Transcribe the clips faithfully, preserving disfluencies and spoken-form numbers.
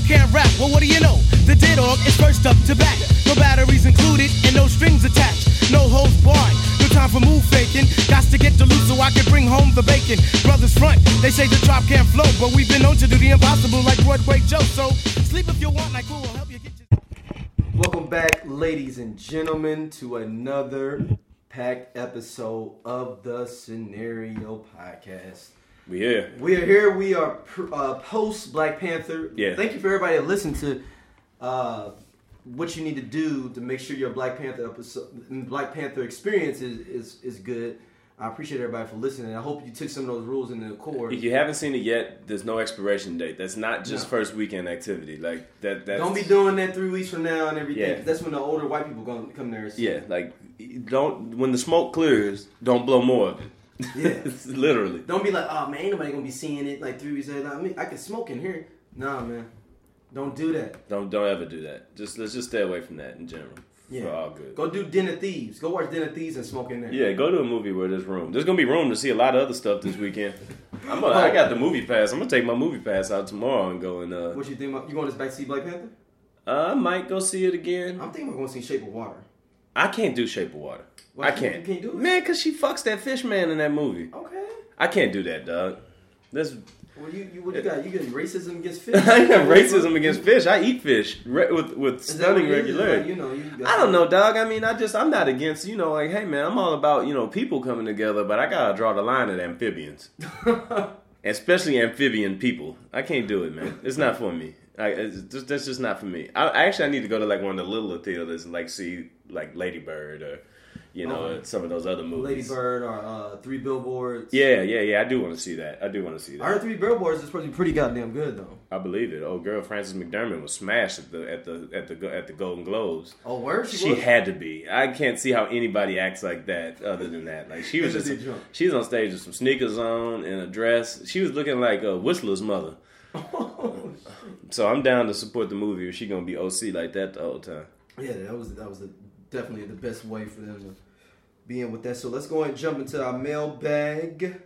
can't rap, well what do you know? The dead dog is first up to bat. No batteries included and no strings attached. No holds barred, no time for move faking. Got to get to loose so I can bring home the bacon. Brothers front, they say the drop can't flow, but we've been known to do the impossible like Broadway Joe. So sleep if you want, like who will help you get your... Welcome back, ladies and gentlemen, to another packed episode of the Scenario Podcast. We here. We are here. We are uh, post Black Panther. Yeah. Thank you for everybody that listened to uh, what you need to do to make sure your Black Panther episode, Black Panther experience is, is, is good. I appreciate everybody for listening. I hope you took some of those rules into the core. If you haven't seen it yet, there's no expiration date. That's not just no. first weekend activity. Like that. That's, don't be doing that three weeks from now and everything. Yeah. That's when the older white people gonna come there. And yeah, like don't when the smoke clears, don't blow more of it. Yeah, literally. Don't be like, oh man, ain't nobody gonna be seeing it like three weeks later. I mean, I can smoke in here. Nah, man, don't do that. Don't don't ever do that. Just let's just stay away from that in general. Yeah, for all good. Go do Den of Thieves. Go watch Den of Thieves and smoke in there. Yeah, go to a movie where there's room. There's gonna be room to see a lot of other stuff this weekend. I'm gonna, I got the movie pass. I'm gonna take my movie pass out tomorrow and go and. Uh, what you think about? You going to back to see Black Panther? Uh, I might go see it again. I'm thinking I'm going to see Shape of Water. I can't do Shape of Water. Why I can't. You can't do it, man, because she fucks that fish man in that movie. Okay. I can't do that, dog. That's. Well, you, you what you got? You got racism against fish? I have racism against fish. I eat fish re- with with stunning regularity. Like, you know, you I don't know, dog. I mean, I just I'm not against. You know, like, hey man, I'm all about you know people coming together, but I gotta draw the line at amphibians, especially amphibian people. I can't do it, man. It's not for me. I, it's just, that's just not for me. I, I actually I need to go to like one of the littler theaters and like see like Lady Bird or. You know, okay. Some of those other movies. Lady Bird or uh, Three Billboards. Yeah, yeah, yeah. I do want to see that. I do want to see that. I heard Three Billboards is supposed to be pretty goddamn good, though. I believe it. Oh, girl, Frances McDermott was smashed at the at the at the at the Golden Globes. Oh, where she, she was? had to be. I can't see how anybody acts like that other than that. Like she was just some, she was on stage with some sneakers on and a dress. She was looking like a Whistler's mother. Oh, so I'm down to support the movie if she gonna be O C like that the whole time. Yeah, that was that was the, definitely the best way for them to. Being with that. So let's go ahead and jump into our mailbag.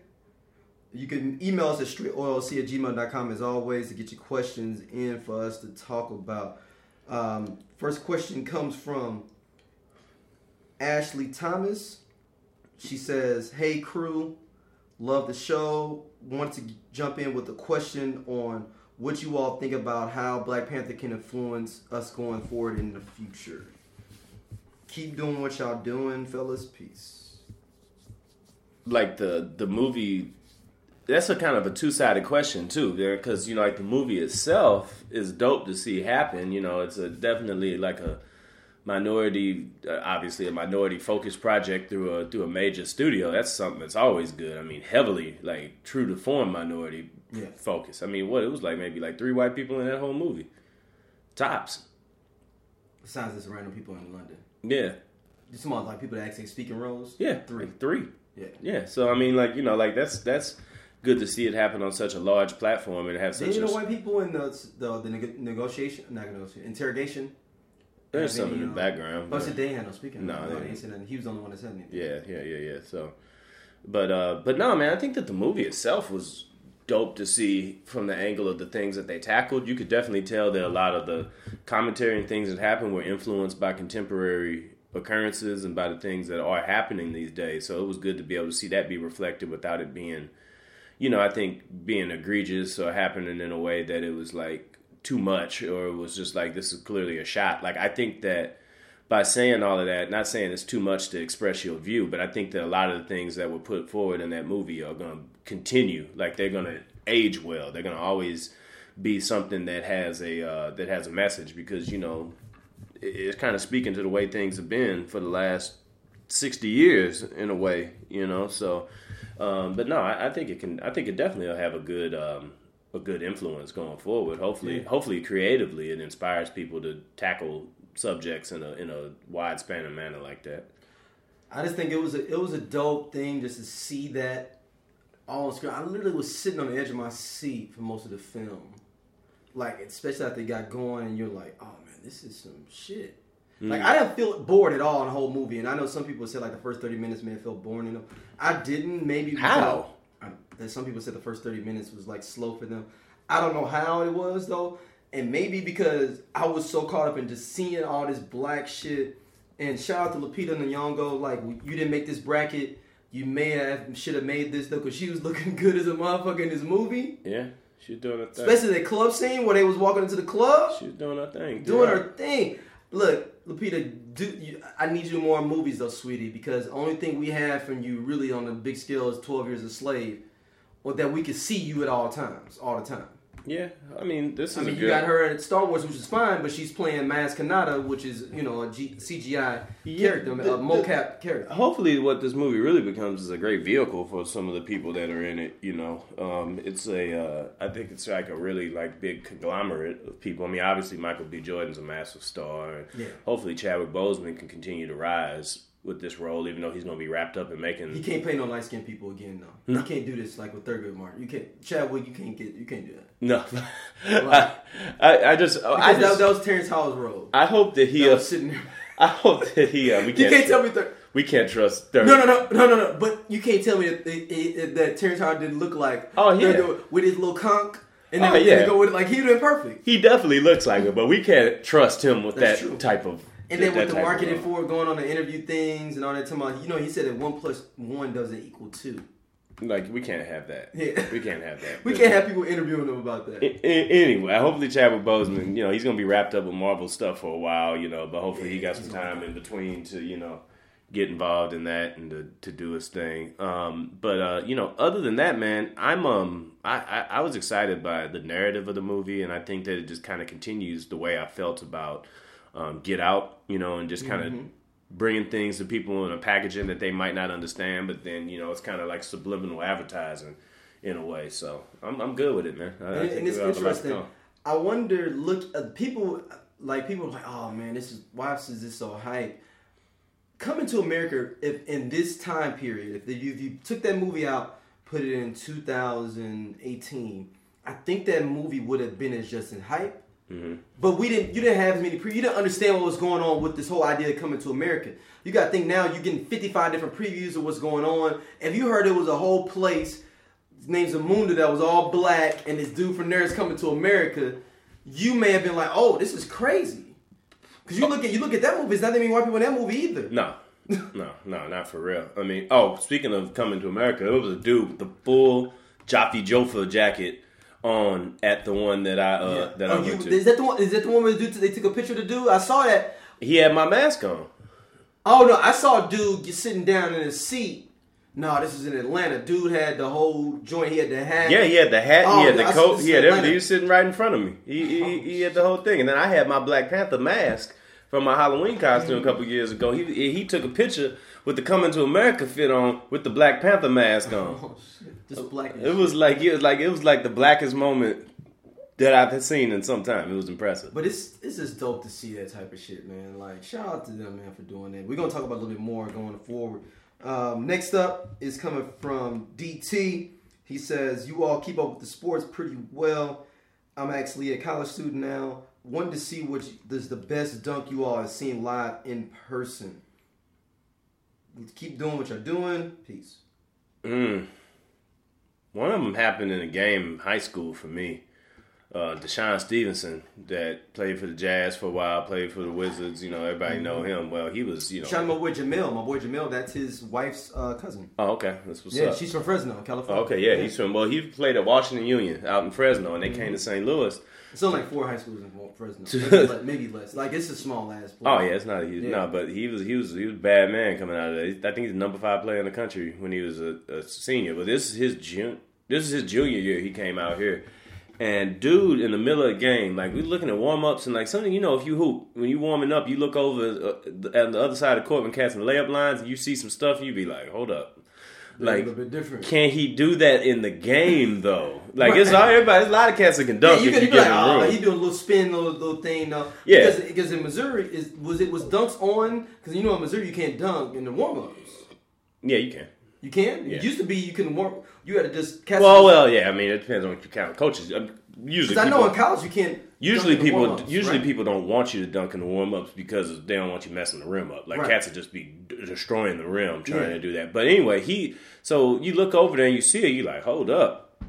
You can email us at straight oil c at gmail dot com as always to get your questions in for us to talk about. Um, first question comes from Ashley Thomas. She says, hey crew, love the show. Want to jump in with a question on what you all think about how Black Panther can influence us going forward in the future. Keep doing what y'all doing, fellas. Peace. Like the the movie, that's a kind of a two sided question too, there, because you know, like the movie itself is dope to see happen. You know, it's a definitely like a minority, uh, obviously a minority focused project through a through a major studio. That's something that's always good. I mean, heavily like true to form minority yeah. focus. I mean, what it was like maybe like three white people in that whole movie, tops. Besides this random people in London. Yeah. Just some like people that actually speak in roles? Yeah. Three. Like three. Yeah. Yeah. So, I mean, like, you know, like, that's that's good to see it happen on such a large platform and have such Did you a... know white people in the the, the neg- negotiation, not negotiation, interrogation? There's something any, in the background. But they had no speaking. No, no, they ain't said nothing. He was the only one that said anything. Yeah, yeah, yeah, yeah. So, but, uh, but no, man, I think that the movie itself was dope to see from the angle of the things that they tackled. You could definitely tell that a lot of the commentary and things that happened were influenced by contemporary occurrences and by the things that are happening these days. So it was good to be able to see that be reflected without it being, you know, I think being egregious or happening in a way that it was like too much or it was just like, this is clearly a shot. Like, I think that by saying all of that, not saying it's too much to express your view, but I think that a lot of the things that were put forward in that movie are going to continue. Like, they're going to age well. They're going to always be something that has a uh, that has a message because, you know, it's kind of speaking to the way things have been for the last sixty years in a way, you know. So, um, but no, I, I think it can. I think it definitely will have a good um, a good influence going forward. Hopefully, yeah. hopefully, creatively, it inspires people to tackle subjects in a in a wide span of manner like that. I just think it was a it was a dope thing just to see that on screen. I literally was sitting on the edge of my seat for most of the film, like especially after they got going, and you're like, oh man, this is some shit. Mm. Like, I didn't feel bored at all in the whole movie, and I know some people said like the first thirty minutes may have felt boring. You know, I didn't. Maybe how? I, some people said the first thirty minutes was like slow for them. I don't know how it was though. And maybe because I was so caught up in just seeing all this black shit. And shout out to Lupita Nyong'o. Like, you didn't make this bracket. You may have, should have made this, though, because she was looking good as a motherfucker in this movie. Yeah, she was doing her thing. Especially the club scene where they was walking into the club. She was doing her thing. Doing yeah. her thing. Look, Lupita, do, you, I need you more movies, though, sweetie, because the only thing we have from you really on the big scale is twelve Years a Slave. Or that we can see you at all times, all the time. Yeah, I mean, this is I mean, a you good... got her in Star Wars, which is fine, but she's playing Maz Kanata, which is, you know, a G- C G I Yeah, character, the- a mocap character. Hopefully what this movie really becomes is a great vehicle for some of the people that are in it, you know. Um, it's a, uh, I think it's like a really like big conglomerate of people. I mean, obviously Michael B. Jordan's a massive star. And Yeah. hopefully Chadwick Boseman can continue to rise with this role, even though he's going to be wrapped up in making... He can't play no light skinned people again, though. No. You can't do this like with Thurgood Martin. You can't, Chadwick, you can't get, you can't do that. No. Right. I, I, I just... I, Because just that, that was Terrence Howell's role. I hope that he... That Uh, was sitting there. I hope that he... Uh, we You can't, can't tell me Thur- We can't trust... Thurgood. No, no, no, no, no, no. But you can't tell me that, that, that Terrence Howard didn't look like Oh, yeah. Thurgood with his little conch. And then Oh, yeah. they go with it like he would have been perfect. He definitely looks like it, but we can't trust him with That's that true. type of... And then that with the type of marketing role. for it, going on the interview things and all that, talking about, you know, he said that one plus one doesn't equal two. Like, we can't have that. Yeah. We can't have that. We But- can't have people interviewing him about that. A- a- Anyway, hopefully Chadwick Boseman, you know, he's going to be wrapped up with Marvel stuff for a while, you know, but hopefully he got some time in between to, you know, get involved in that and to, to do his thing. Um, but, uh, you know, other than that, man, I'm, um, I, I, I was excited by the narrative of the movie, and I think that it just kind of continues the way I felt about um, Get Out, you know, and just kind of mm-hmm. bringing things to people in a packaging that they might not understand, but then, you know, it's kind of like subliminal advertising in a way. So I'm I'm good with it, man. I, And, I and think it's we have a lot to interesting. come. I wonder, look, uh, people, like, people are like, oh, man, this is, why is this so hype? Coming to America, if in this time period, if, the, if you took that movie out, put it in two thousand eighteen, I think that movie would have been as just in hype. Mm-hmm. But we didn't. You didn't have as many. Pre- you didn't understand what was going on with this whole idea of coming to America. You got to think now. You're getting fifty-five different previews of what's going on. If you heard it was a whole place named Zamunda that was all black, and this dude from there is coming to America, you may have been like, "Oh, this is crazy." Because you look at you look at that movie. It's not that many white people in that movie either. No, no, no, not for real. I mean, oh, speaking of coming to America, there was a dude with the full Jaffe Joffa jacket on at the one that I uh, Yeah. that oh, I you, went to. is that the one? Is that the one where the dude they took a picture of the dude? I saw that. He had my mask on. Oh no, I saw a dude just sitting down in his seat. No, this was in Atlanta. Dude had the whole joint. He had the hat. Yeah, he had the hat. Oh, he had the I- coat. I- He had Atlanta. everything. He was sitting right in front of me. He he, Oh, he had the whole thing, and then I had my Black Panther mask from my Halloween costume a couple years ago. He he took a picture with the Coming to America fit on with the Black Panther mask on. Oh shit! Just black. as It was like it was like it was like the blackest moment that I've seen in some time. It was impressive. But it's it's just dope to see that type of shit, man. Like, shout out to them, man, for doing that. We're gonna talk about a little bit more going forward. Um, next up is coming from D T. He says, "You all keep up with the sports pretty well. I'm actually a college student now. Wanted to see which is the best dunk you all have seen live in person. Keep doing what you're doing. Peace." Mm. One of them happened in a game in high school for me. Uh, Deshaun Stevenson, that played for the Jazz for a while, played for the Wizards. You know, everybody Mm-hmm. know him. Well, he was, you know. Shout out to my boy Jamil. My boy Jamil, that's his wife's uh, cousin. Oh, okay. That's what's Yeah, up. she's from Fresno, California. Oh, okay, yeah, he's from. Well, he played at Washington Union out in Fresno, and they Mm-hmm. came to Saint Louis. It's only like four high schools in Fresno. Maybe, less, maybe less. Like, it's a small ass place. Oh yeah, it's not a huge. Yeah. No, but he was he was he was a bad man coming out of there. I think he's the number five player in the country when he was a, a senior. But this is his jun- This is his junior year. He came out here. And dude, in the middle of the game, like we looking at warm ups and like something, you know, if you hoop when you warming up, you look over uh, at the other side of the court when casting layup lines, and you see some stuff, you be like, hold up, like, a little bit different. Can he do that in the game though? Like it's all everybody, there's a lot of cats that can dunk Yeah, you if could you be give like, them oh, room. he doing a little spin, little little thing, though. Yeah. Because, because in Missouri, is was it was dunks on? Because you know in Missouri you can't dunk in the warm ups. Yeah, you can. You can. Yeah. It used to be you can warm. You had to just catch. Well, well, yeah. I mean, it depends on what you count. Coaches um, usually. Because I know people- in college you can't. Usually dunk in the people warm-ups, usually right? people don't want you to dunk in the warm ups because they don't want you messing the rim up. Like Right. cats would just be d- destroying the rim trying Yeah. to do that. But anyway, he so you look over there and you see it, you like, hold up.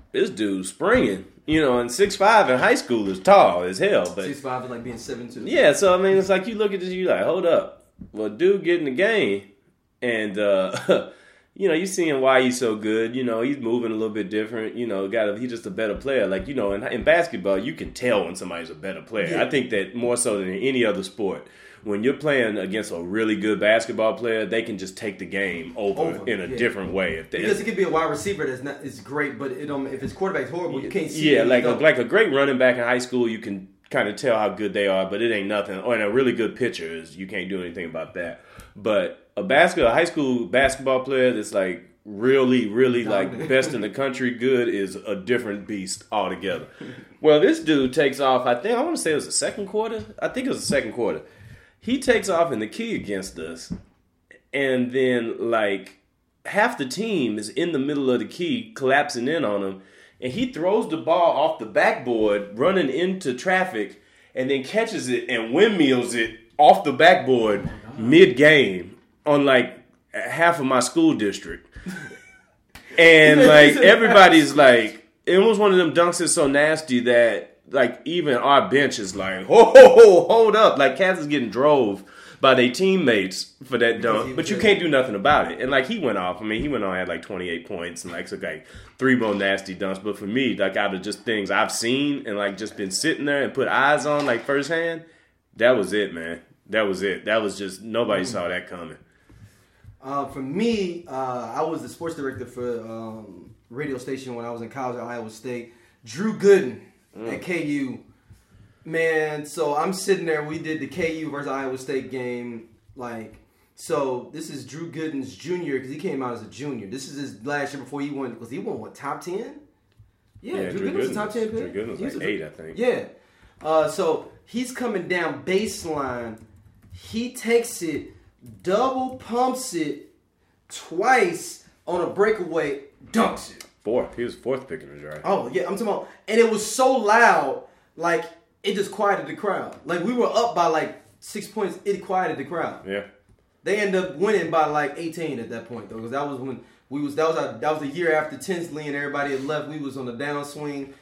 this dude's springing. You know, and six five in high school is tall as hell. But six five is like being seven two. Yeah, so I mean, it's like you look at this, you like, hold up. Well, dude get in the game, and, uh, you know, you seeing why he's so good. You know, he's moving a little bit different. You know, got a, he's just a better player. Like, you know, in, in basketball, you can tell when somebody's a better player. Yeah. I think that more so than in any other sport. When you're playing against a really good basketball player, they can just take the game over, over in a yeah. different way. If they, because it could be a wide receiver that's not is great, but it um, if his quarterback's horrible, you can't see. Yeah, it, like a, like a great running back in high school, you can kind of tell how good they are, but it ain't nothing. Or in a really good pitcher, is you can't do anything about that. But a basketball, a high school basketball player that's like really, really like best in the country, good is a different beast altogether. Well, this dude takes off. I think I want to say it was the second quarter. I think it was the second quarter. He takes off in the key against us, and then, like, half the team is in the middle of the key, collapsing in on him, and he throws the ball off the backboard, running into traffic, and then catches it and windmills it off the backboard oh mid-game on, like, half of my school district. And, like, everybody's like, it was one of them dunks that's so nasty that, like, even our bench is like, ho, ho, ho, hold up. Like, Cats is getting drove by their teammates for that dunk, but you can't do nothing about it. And, like, he went off. I mean, he went on, had, like, twenty-eight points and, like, took, like, three more nasty dunks. But for me, like, out of just things I've seen and, like, just been sitting there and put eyes on, like, firsthand, that was it, man. That was it. That was just, nobody mm-hmm. saw that coming. Uh, for me, uh, I was the sports director for um, radio station when I was in college at Iowa State. Drew Gooden. Mm. At K U, man, so I'm sitting there, we did the K U versus Iowa State game, like, so this is Drew Gooden's junior, because he came out as a junior. This is his last year before he won, because he won, what, top ten? Yeah, yeah Drew, Drew Gooden was a top ten pick. Drew Gooden was like eight, I think. Yeah. Uh, so he's coming down baseline, he takes it, double pumps it twice on a breakaway, dunks it. Fourth. He was fourth pick in the draft. Oh, yeah. I'm talking about. And it was so loud, like, it just quieted the crowd. Like, we were up by, like, six points. It quieted the crowd. Yeah. They ended up winning by, like, eighteen at that point, though. Because that was when we was, that was our, that was the year after Tinsley and everybody had left. We was on the downswing.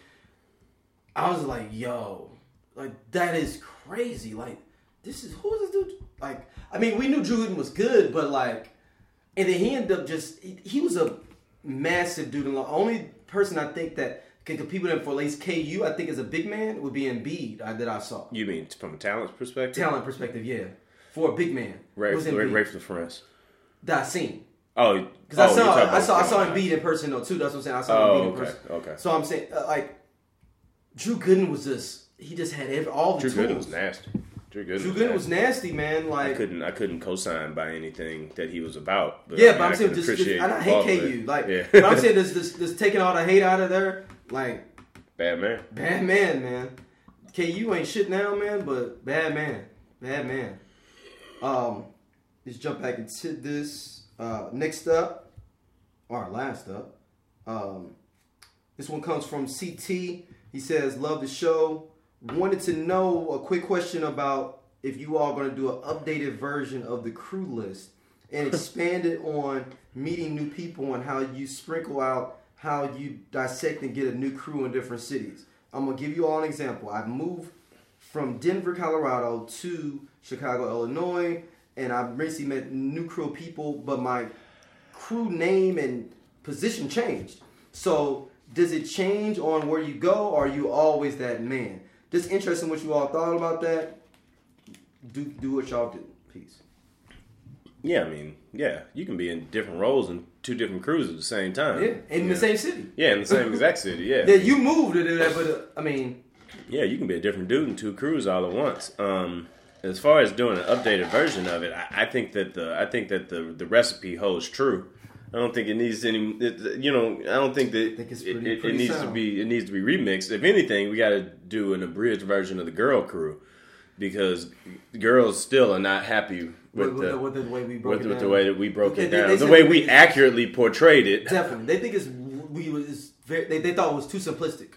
I was like, yo, like, that is crazy. Like, this is, who is this dude? Like, I mean, we knew Drew Gooden was good, but, like, and then he ended up just, he, he was a massive dude. And the only person I think that can compete with him for at least K U, I think, as a big man, would be Embiid uh, that I saw. You mean from a talent perspective? Talent perspective, yeah. For a big man. Rafe the France. That I seen. Oh, because I saw, I saw, I saw Embiid in person though too. That's what I'm saying. I saw oh, Embiid in okay, person. Okay. So I'm saying, uh, like, Drew Gooden was just, he just had every, all the Drew tools. Gooden was nasty. Drew Gooden, Drew was, Gooden was nasty, man. Like, I couldn't, I couldn't co-sign by anything that he was about. But yeah, I mean, but I'm I saying, just, just, and I hate K U. Like, yeah. but I'm saying, this, this, this taking all the hate out of there, like, bad man, bad man, man. K U ain't shit now, man, but bad man, bad man. Um, let's jump back into this. Uh, next up, or last up, um, this one comes from C T. He says, "Love the show. Wanted to know a quick question about if you all going to do an updated version of the crew list and expand it on meeting new people and how you sprinkle out how you dissect and get a new crew in different cities. I'm going to give you all an example. I've moved from Denver, Colorado to Chicago, Illinois, and I've recently met new crew people, but my crew name and position changed. So does it change on where you go, or are you always that man? Just interesting what you all thought about that. Do do what y'all do. Peace. Yeah, I mean, yeah, you can be in different roles in two different crews at the same time. Yeah, in yeah. the same city. Yeah, in the same exact city, yeah. Yeah, you moved to do that, but uh, I mean... Yeah, you can be a different dude in two crews all at once. Um, as far as doing an updated version of it, I, I think that the I think that the the recipe holds true. I don't think it needs any. It, you know, I don't think that I think it's pretty, it, it, pretty it needs sound. to be. It needs to be remixed. If anything, we got to do an abridged version of the girl crew because girls still are not happy with, with, the, the, with the way we broke with, it with down. the way that we broke They- it they- down, they the said way we- we accurately portrayed it. Definitely, they think it's we was very. They, they thought it was too simplistic,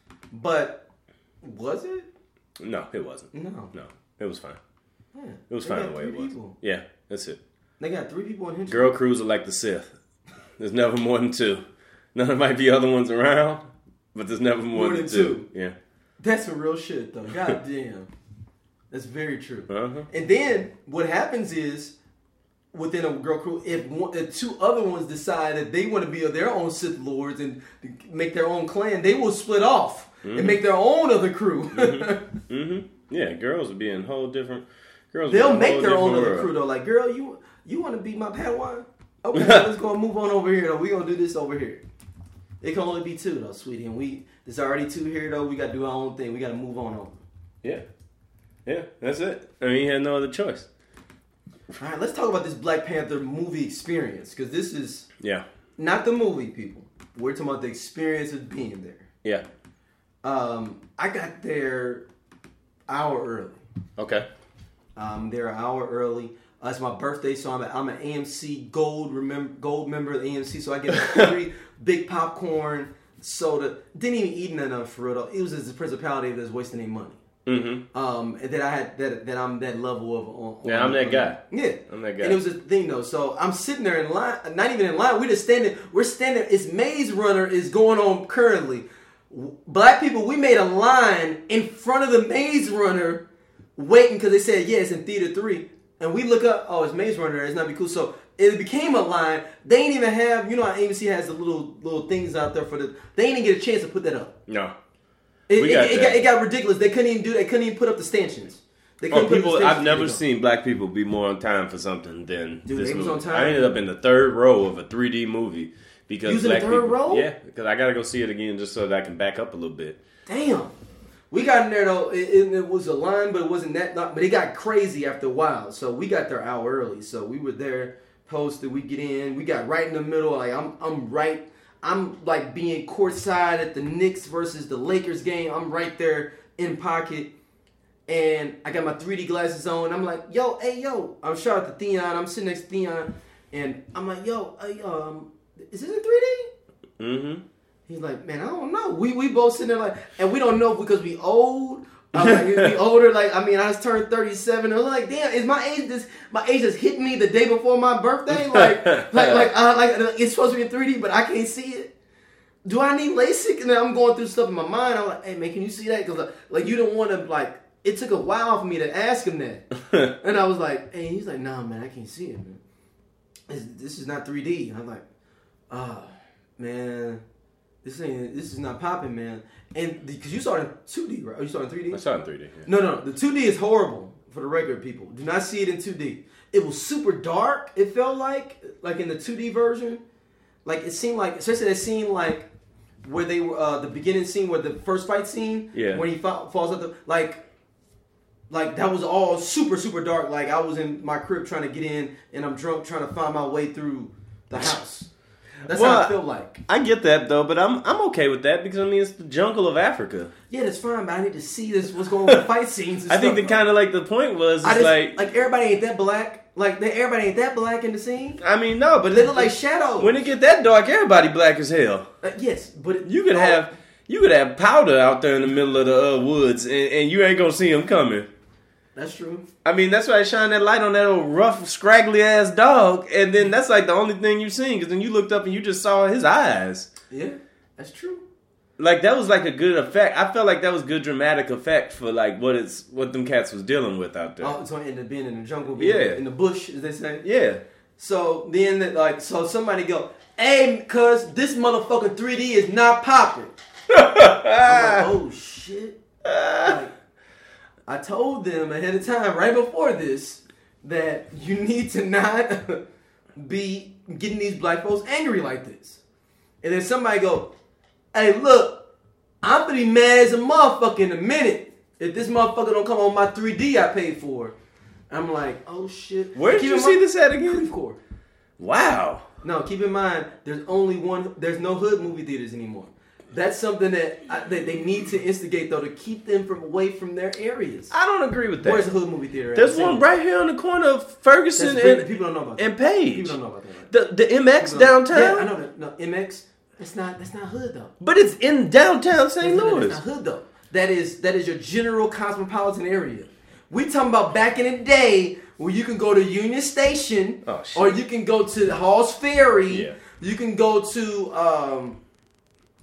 but was it? No, it wasn't. No, No, it was fine. yeah. It was They fine got the way three it was. people. Yeah, that's it. They got three people in Henderson. Girl crews are like the Sith. There's never more than two. Now there might be other ones around, But there's never more, More than, than two. two. Yeah. That's some real shit, though. God damn. That's very true. Uh-huh. And then what happens is, within a girl crew, if, one, if two other ones decide that they want to be their own Sith Lords and make their own clan, they will split off mm-hmm. and make their own other crew. mm-hmm. Mm-hmm. Yeah, girls would be in a whole different... Girls They'll make their own world. other crew, though. Like, girl, you you want to be my Padawan? Okay, let's go and move on over here, though. We're going to do this over here. It can only be two, though, sweetie. And we there's already two here, though. We got to do our own thing. We got to move on over. Yeah. Yeah, that's it. I mean, you had no other choice. All right, let's talk about this Black Panther movie experience. Because this is yeah not the movie, people. We're talking about the experience of being there. Yeah. Um, I got there hour early. Okay. Um, there an hour early. Uh, it's my birthday, so I'm, a, I'm an A M C Gold remember, Gold member of the A M C, so I get three big popcorn, soda. Didn't even eat none of it for real, though. It was just the principality that's wasting their money. Mm-hmm. Um, and that I had that that I'm that level of. On, yeah, on, I'm that on, guy. Yeah, I'm that guy. And it was a thing though. So I'm sitting there in line, not even in line. We're just standing. We're standing. It's Maze Runner is going on currently. Black people, we made a line in front of the Maze Runner, waiting because they said yeah, it's in theater three. And we look up, oh, it's Maze Runner. It's not be cool. So it became a line. They ain't even have, you know how A M C has the little little things out there for the. They ain't even get a chance to put that up. No. It, we it, got it, that. got, it got ridiculous. They couldn't even do. They couldn't even put up the stanchions. They couldn't Oh, put up people! the stanchions I've never to go. seen black people be more on time for something than Dude, this they was movie. on time. I ended up in the third row of a three D movie because You was in the black third people. row? Yeah, because I gotta go see it again just so that I can back up a little bit. Damn. We got in there though. It, it, it was a line, but it wasn't that. Not, but it got crazy after a while. So we got there an hour early. So we were there, posted. We get in. We got right in the middle. Like I'm, I'm right. I'm like being courtside at the Knicks versus the Lakers game. I'm right there in pocket, and I got my three D glasses on. I'm like, yo, hey, yo. I'm shout out to Theon. I'm sitting next to Theon, and I'm like, yo, hey, um, is this in three D? Mm-hmm. He's like, man, I don't know. We we both sitting there like, and we don't know because we old. I'm like, we older. Like, I mean, I just turned thirty-seven. I was like, damn, is my age this? My age just hit me the day before my birthday. Like, like, like, uh, like it's supposed to be in three D, but I can't see it. Do I need LASIK? And then I'm going through stuff in my mind. I'm like, hey man, can you see that? Because like, like, you don't want to like. It took a while for me to ask him that, and I was like, hey, he's like, nah, man, I can't see it, man. This, this is not three D. And I'm like, ah, oh, man. This ain't. This is not popping, man. And because you saw it in two D, right? Or you saw it in three D? I saw it in three D. Yeah. No, no. The two D is horrible for the regular people. Do not see it in two D. It was super dark. It felt like, like in the two D version, like it seemed like, especially that scene like where they were uh, the beginning scene where the first fight scene, yeah, when he fa- falls up the like. Like, that was all super, super dark. Like, I was in my crib trying to get in, and I'm drunk trying to find my way through the house. That's well, how I feel like. I get that, though, but I'm I'm okay with that because, I mean, it's the jungle of Africa. Yeah, that's fine, but I need to see this, what's going on with the fight scenes and I stuff. think the kind of, like, the point was, I just, like... Like, everybody ain't that black. Like, they, everybody ain't that black in the scene. I mean, no, but... They look like shadows. When it get that dark, everybody black as hell. Uh, yes, but... It, You could oh, have... You could have powder out there in the middle of the uh, woods, and, and you ain't gonna see him coming. That's true. I mean, that's why I shine that light on that old rough, scraggly ass dog, and then that's like the only thing you seen, because then you looked up and you just saw his eyes. Yeah, that's true. Like, that was like a good effect. I felt like that was good dramatic effect for like what it's what them cats was dealing with out there. Oh, so I ended up being in the jungle, being Yeah. in the bush, as they say. Yeah. So then, like, so somebody go, hey, cuz this motherfucking three D is not popping. I'm like, oh shit. Like, I told them ahead of time, right before this, that you need to not be getting these black folks angry like this. And then somebody go, hey, look, I'm gonna be mad as a motherfucker in a minute if this motherfucker don't come on my three D I paid for. I'm like, oh shit. Where did Keep you in see mind- this at again? Creve Coeur. Wow. No, keep in mind, there's only one, there's no hood movie theaters anymore. That's something that, I, that they need to instigate, though, to keep them from away from their areas. I don't agree with that. Where's the hood movie theater at? There's Say one it. right here on the corner of Ferguson That's and, big. People don't know about that. and Page. People don't know about that. The the M X People don't- downtown? Yeah, I know that. No, M X, that's not, that's not hood, though. But it's in downtown Saint That's not- Louis. That's not hood, though. That is, that is your general cosmopolitan area. We talking about back in the day where you can go to Union Station, Oh, shit. or you can go to Hall's Ferry. Yeah. You can go to, um,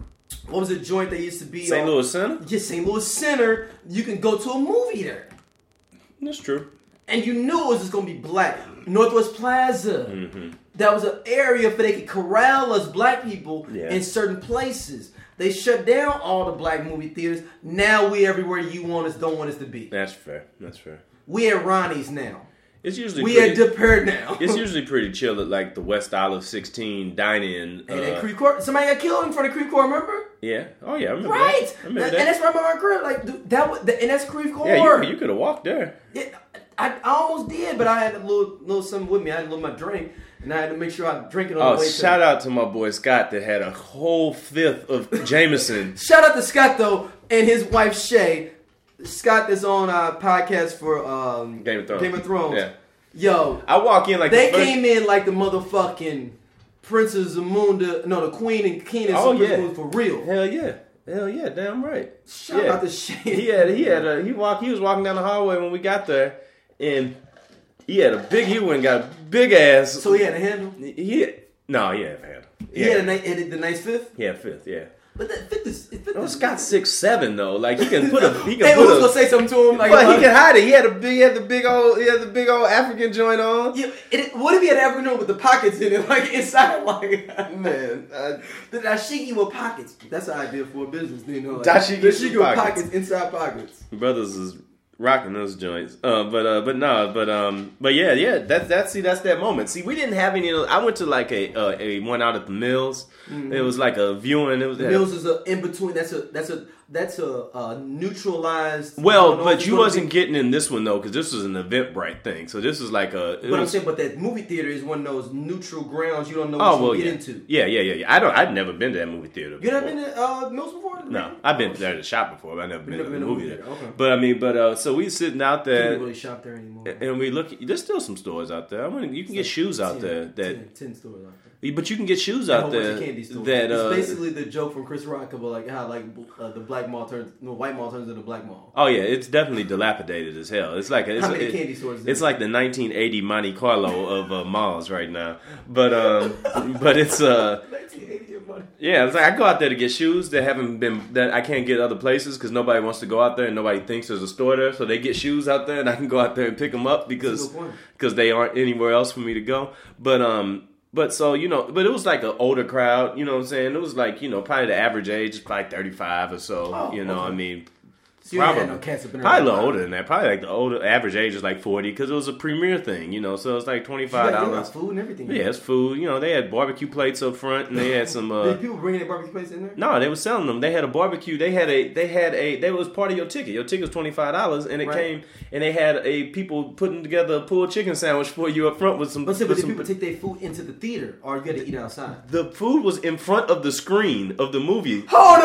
what was the joint that used to be Saint uh, Louis Center? Yeah, Saint Louis Center. You can go to a movie there. That's true. And you knew it was just gonna be black. Northwest Plaza. Mm-hmm. That was an area for they could corral us black people yeah. in certain places. They shut down all the black movie theaters. Now we everywhere you want us, don't want us to be. That's fair. That's fair. We at Ronnie's now. It's usually we pretty, at Dip Hair now. It's usually pretty chill at like the West Olive sixteen dine-in. Hey, uh, that Creve Court. Somebody got killed in front of Creve Court. Remember? Yeah. Oh yeah. I remember right. That. I remember that, that. And that's right by my crib. Like dude, that was, and that's Creve Court. Yeah, you, you could have walked there. Yeah, I, I almost did, but I had a little little something with me. I had a little my drink, and I had to make sure I drink it on Oh, the way. shout to out to my boy Scott that had a whole fifth of Jameson. Shout out to Scott though and his wife Shay. Scott is on our podcast for um, Game of Thrones. Game of Thrones. Yeah. Yo, I walk in like they the first... came in like the motherfucking Princess Zamunda, no, the Queen and King and Oh, Super yeah. Moon for real. Hell yeah. Hell yeah, damn right. Shout yeah. out to Shay. He had he had a he walked he was walking down the hallway when we got there, and he had a big he went and got a big ass. So he had a handle. He had, no he had a handle. He had a nice, had the nice fifth. He had fifth, yeah. But that fifth is. Fifth Oh, is Scott's six seven though. Like he can put a he can hey, put who's a. gonna say something to him? Like, But he can hide it. He had a big he had the big old he had the big old African joint on. Yeah, it, what if he had African note with the pockets in it, like inside, like Man, uh, the dashiki with pockets? That's an idea for a business, you know. Like, Dashiki with dashiki with pockets. pockets, inside pockets. brothers is rocking those joints. Uh, but uh, but no, but um, but yeah, yeah. That's that's see that's that moment. See, we didn't have any. of those. I went to like a uh, a one out at the Mills. Mm-hmm. It was like a viewing. It was The Mills is a in between. That's a that's a that's a uh, neutralized. Well, you know, but you gonna wasn't be, getting in this one though, because this was an Eventbrite thing. So this was like a. It But was, I'm saying, but that movie theater is one of those neutral grounds you don't know what oh you well, get yeah. into. yeah, yeah, yeah, yeah. I don't. I'd never been to that movie theater. You never before. been to uh, Mills before? No, I've been there to shop before, but I've never been never to the been to movie movie there. theater, okay. But I mean, but uh, so we sitting out You there. can't really shop there anymore. And we look. There's still some stores out there. I mean, you can get shoes out ten, there that, ten, ten stores out there. but you can get shoes A out whole bunch there of candy stores. that uh, it's basically the joke from Chris Rock about like how like uh, the black mall turns, no, white mall turns into black mall. oh yeah, it's definitely dilapidated as hell. It's like a, it's, How many it- candy stores? is it's there? like the nineteen eighty Monte Carlo of uh, malls right now. But um, but it's uh. nineteen eighty money. Yeah, it's like I go out there to get shoes that haven't been that I can't get other places because nobody wants to go out there and nobody thinks there's a store there. So they get shoes out there and I can go out there and pick them up because because they aren't anywhere else for me to go. But um, but so you know, but it was like an older crowd. You know what I'm saying? It was like you know probably the average age is probably thirty-five or so. Oh, you know, okay. I mean. So you ain't Probably, had no cats up in there probably a like little that. older than that. Probably like the older average age is like forty because it was a premiere thing, you know. So it was like twenty You five got- you dollars. got food and everything. Yeah, it's food. You know, they had barbecue plates up front, and they had some. Uh, Did people bringing their barbecue plates in there? no, they were selling them. They had a barbecue. They had a. They had a. That was part of your ticket. Your ticket was twenty five dollars, and it Right. came. And they had a people putting together a pulled chicken sandwich for you up front with some. But, say, but with did some people take their food into the theater, or you got to eat outside? the food was in front of the screen of the movie. Hold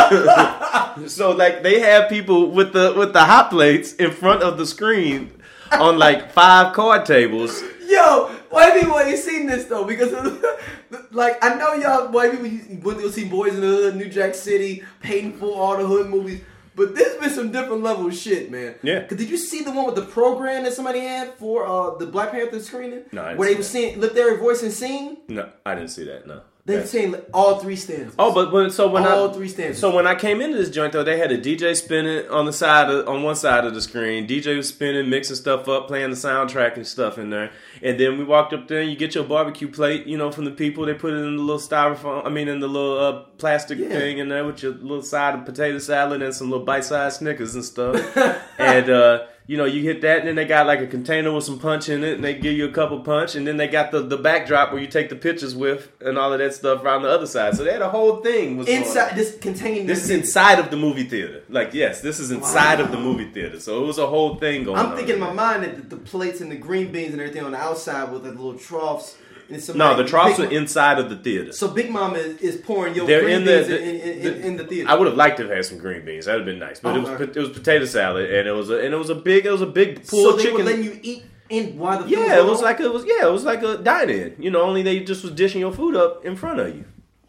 on. So like they had people with the with the hot plates in front of the screen on like five card tables. Yo, white people ain't seen this though because, like, I know y'all white people you went to see Boys in the Hood, New Jack City, Painful, all the hood movies. But this been some different level of shit, man. Yeah. Cause did you see the one with the program that somebody had for uh, the Black Panther screening? No, I didn't where see they were saying, lift their voice and sing. No, I didn't see that. No. They were That's- saying like, all three stanzas. Oh, but, but so when all I three stanzas. so when I came into this joint though, they had a D J spinning on the side of, on one side of the screen. D J was spinning, mixing stuff up, playing the soundtrack and stuff in there. And then we walked up there, and you get your barbecue plate, you know, from the people. They put it in the little styrofoam. I mean, in the little uh, plastic Yeah. thing in there with your little side of potato salad and some little bite-sized Snickers and stuff. and uh, you know, you hit that, and then they got like a container with some punch in it, and they give you a couple punch, and then they got the, the backdrop where you take the pictures with and all of that stuff around the other side. So they had a whole thing. Was going on. inside this contained. This is inside of the movie theater. Like, yes, this is inside of the movie theater. So it was a whole thing going on. I'm thinking in my mind that the, the plates and the green beans and everything on the outside with the little troughs. And No, somebody- the troughs Big are inside of the theater. So Big Mama is, is pouring your They're green in the- beans the- in, in, in, the- in the theater. I would have liked to have had some green beans. That'd have been nice. But it was Okay. it was potato salad, and it was a, and it was a big it was a big so pulled they chicken. were letting you eat in while the food yeah, it was on? like it was yeah, it was like a dine-in. You know, only they just was dishing your food up in front of you.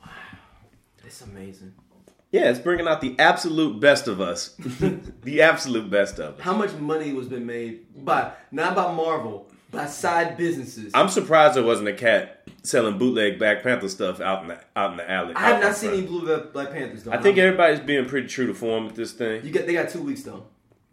It's amazing. Yeah, it's bringing out the absolute best of us, the absolute best of us. How much money was been made by not by Marvel, by side businesses. I'm surprised there wasn't a cat selling bootleg Black Panther stuff out in the out in the alley. I have not seen any blue Black Panthers though. I think everybody's being pretty true to form with this thing. You get they got two weeks though.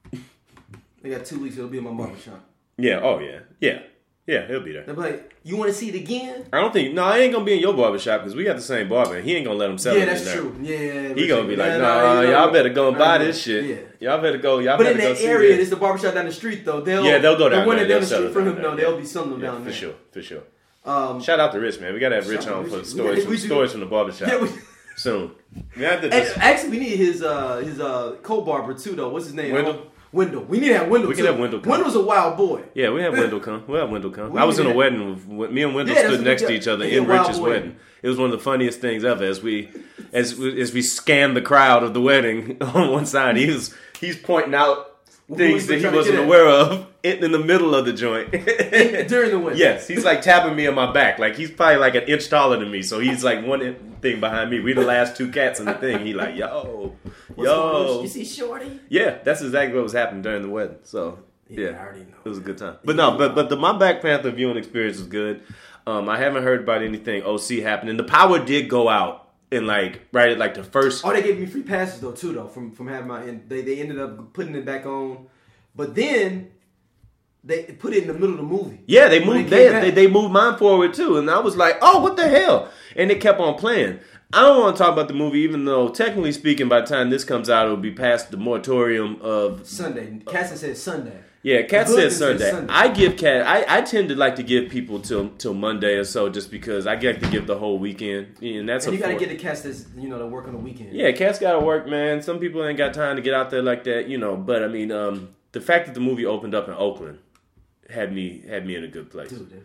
They got two weeks. It'll be in my barbershop. Yeah. Oh yeah. Yeah. Yeah. He'll be there. They'll be like, "You want to see it again?" I don't think. No, I ain't gonna be in your barbershop because we got the same barber. He ain't gonna let him sell yeah, it. That's in there. true. Yeah, he gonna be like, yeah, "Nah, no, y'all better go and buy no, this shit. Yeah. Y'all better go. Y'all but better in go that see area, this. there's the barbershop down the street though. They'll yeah, they'll go down the there. down They'll the sell street it from down him. there. No, Yeah. they'll be selling them Yeah, down for there. sure, for sure. Um, Shout out to Rich, man. We gotta have Rich shout out on to for the Rich. stories, We- from, we do. stories from the barbershop Yeah, we, soon. We have to and just, actually, we need his uh his uh co-barber too though. What's his name? Wendell? Wendell. We need to have Wendell. We can too. have Wendell come. Wendell's a wild boy. yeah, we have Wendell come. We have Wendell come. We I was in a need to- wedding with, with me and Wendell Yeah, that's stood what next we to got. each other He a in wild Rich's boy. wedding. It was one of the funniest things ever as we as we- as we scanned the crowd of the wedding on one side. He was he's pointing out things was that he he trying to wasn't get at? aware of in, in the middle of the joint. During the wedding. Yes, he's like tapping me on my back. Like he's probably like an inch taller than me, so he's like one in- thing behind me. We the last two cats in the thing. He like, yo, What's going yo. on? You see Shorty? Yeah, that's exactly what was happening during the wedding. So Yeah, yeah, I already know. it was a good time. But no, but but the my Black Panther viewing experience was good. Um, I haven't heard about anything O C happening. The power did go out in like right at like the first. Oh, they gave me free passes though too though from from having my. And they they ended up putting it back on, but then they put it in the middle of the movie. Yeah, they When moved. it They, came they back. they moved mine forward too, and I was like, oh, what the hell? And it kept on playing. I don't want to talk about the movie, even though technically speaking, by the time this comes out, it'll be past the moratorium of Sunday. Casson said Sunday. Yeah, Cat The hood said Sunday. says Sunday. I give Cat. I, I tend to like to give people till till Monday or so, just because I get to give the whole weekend, and that's And a you got to four- get the cast that's you know that work on the weekend. Yeah, Cat's got to work, man. Some people ain't got time to get out there like that, you know. But I mean, um, the fact that the movie opened up in Oakland had me had me in a good place. Dude, that-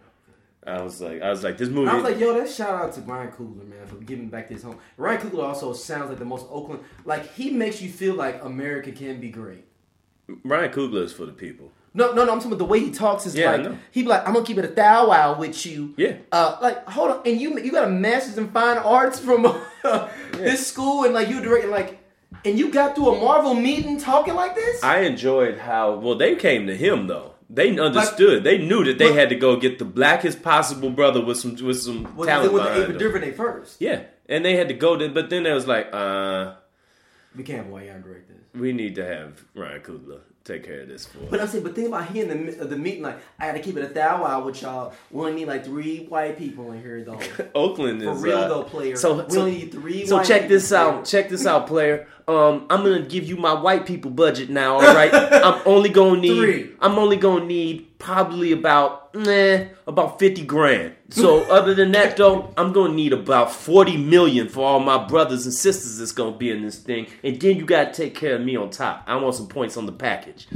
I was like, I was like, this movie. I was like, yo, that shout out to Ryan Coogler, man, for giving back to his home. Ryan Coogler also sounds like the most Oakland. Like he makes you feel like America can be great. Ryan Coogler is for the people. No, no, no. I'm talking about the way he talks is Yeah, I like know. he be like, I'm gonna keep it a thou wow with you. Yeah. Uh, like hold on, and you you got a master's in fine arts from uh, this school, and like you direct like, and you got through a Marvel meeting talking like this. I enjoyed how well they came to him though. They understood. They knew that they but- had to go get the blackest possible brother with some with some Was talent it with the behind Ava him. DuVernay first? Yeah, and they had to go to, but then they was like, uh, We can't have Wayne direct this. we need to have Ryan Coogler take care of this for us. But I'm saying, but think about he in the mi- the meeting like, I gotta keep it a thou wow with y'all. We only need like three white people in here though. Oakland For is real uh, though, player. So, we so, only need three. so white check people, this out. player. Check this out, player. Um, I'm gonna give you my white people budget now. All right, I'm only gonna need. Three. I'm only gonna need probably about nah, about fifty grand. So other than that, though, I'm gonna need about forty million for all my brothers and sisters that's gonna be in this thing, and then you gotta take care of me on top. I want some points on the package.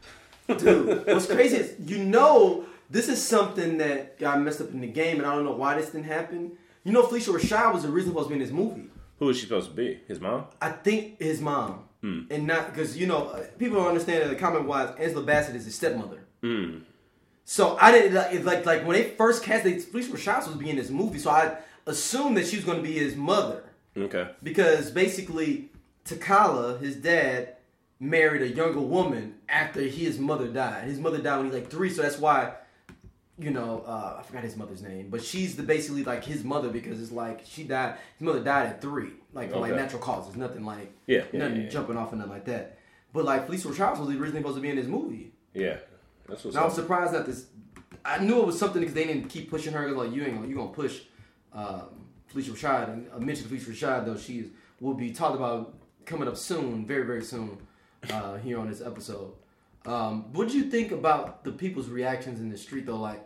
Dude, what's crazy is you know this is something that got messed up in the game, and I don't know why this didn't happen. You know, Felicia Rashad was originally supposed to be in this movie. Who is she supposed to be? His mom? I think his mom, Hmm. and not because you know people don't understand that the comic wise, Angela Bassett is his stepmother. Mm. So I didn't like it's like like when they first cast, they Felicia Rashad was supposed to be in this movie, so I assumed that she was going to be his mother Okay. because basically T'Challa, his dad, married a younger woman after his mother died. His mother died when he was like three, so that's why, you know, uh, I forgot his mother's name, but she's the basically like his mother because it's like she died. His mother died at three, like for like Okay. natural causes, nothing like Yeah, yeah, nothing yeah, yeah. jumping off and nothing like that. But like Felicia Rashad was originally supposed to be in this movie. Yeah. That's what's And I was up. surprised that this. I knew it was something because they didn't keep pushing her. 'Cause like you ain't gonna, you gonna push um, Felicia Rashad, and I mentioned Felicia Rashad though she is, will be talked about coming up soon, very very soon, uh, here on this episode. Um, what did you think about the people's reactions in the street though? Like,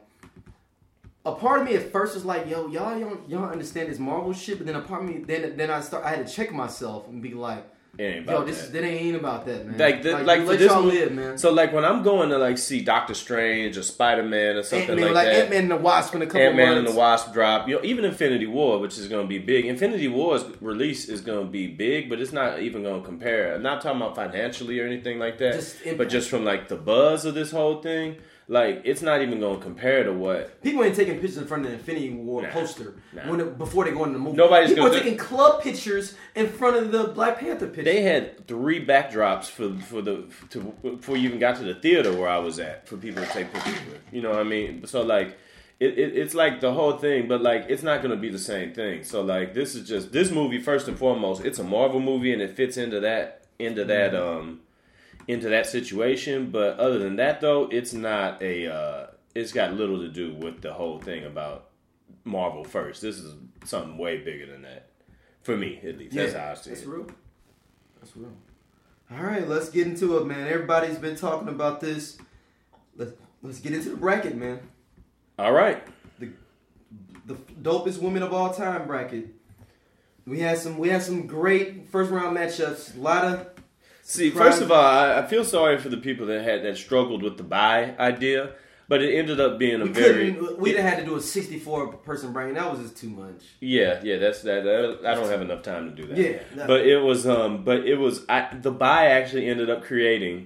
a part of me at first was like, "Yo, y'all, y'all, y'all understand this Marvel shit," but then a part of me, then then I start, I had to check myself and be like, It ain't "Yo, about this that. is that ain't about that, man." Like, the, like, for let this y'all movie- live, man. So, like, when I'm going to like see Doctor Strange or Spider Man or something Ant-Man, like, like that, Ant-Man and the Wasp in a couple Ant Man and months. the Wasp drop, you know, even Infinity War, which is going to be big. Infinity War's release is going to be big, but it's not even going to compare. I'm not talking about financially or anything like that, Just but impact. just from like the buzz of this whole thing. Like, it's not even going to compare to what... People ain't taking pictures in front of the Infinity War Nah, poster nah. when it, before they go into the movie. Nobody's People gonna are do- taking club pictures in front of the Black Panther picture. They had three backdrops for for the to, before you even got to the theater where I was at for people to take pictures with. You know what I mean? So, like, it, it it's like the whole thing, but, like, it's not going to be the same thing. So, like, this is just... This movie, first and foremost, it's a Marvel movie, and it fits into that... Into that... um. into that situation, but other than that, though, it's not a. Uh, it's got little to do with the whole thing about Marvel first. This is something way bigger than that, for me at least. That's Yeah, how I see that's it. real. That's real. All right, let's get into it, man. Everybody's been talking about this. Let's let's get into the bracket, man. All right. The the dopest women of all time bracket. We had some we had some great first round matchups. A lot of See, surprise- first of all, I, I feel sorry for the people that had that struggled with the buy idea, but it ended up being a we very. couldn't. We'd have had to do a sixty-four person bracket. That was just too much. Yeah, yeah, that's that, that. I don't have enough time to do that. Yeah, that- but it was, um, but it was. I, the buy actually ended up creating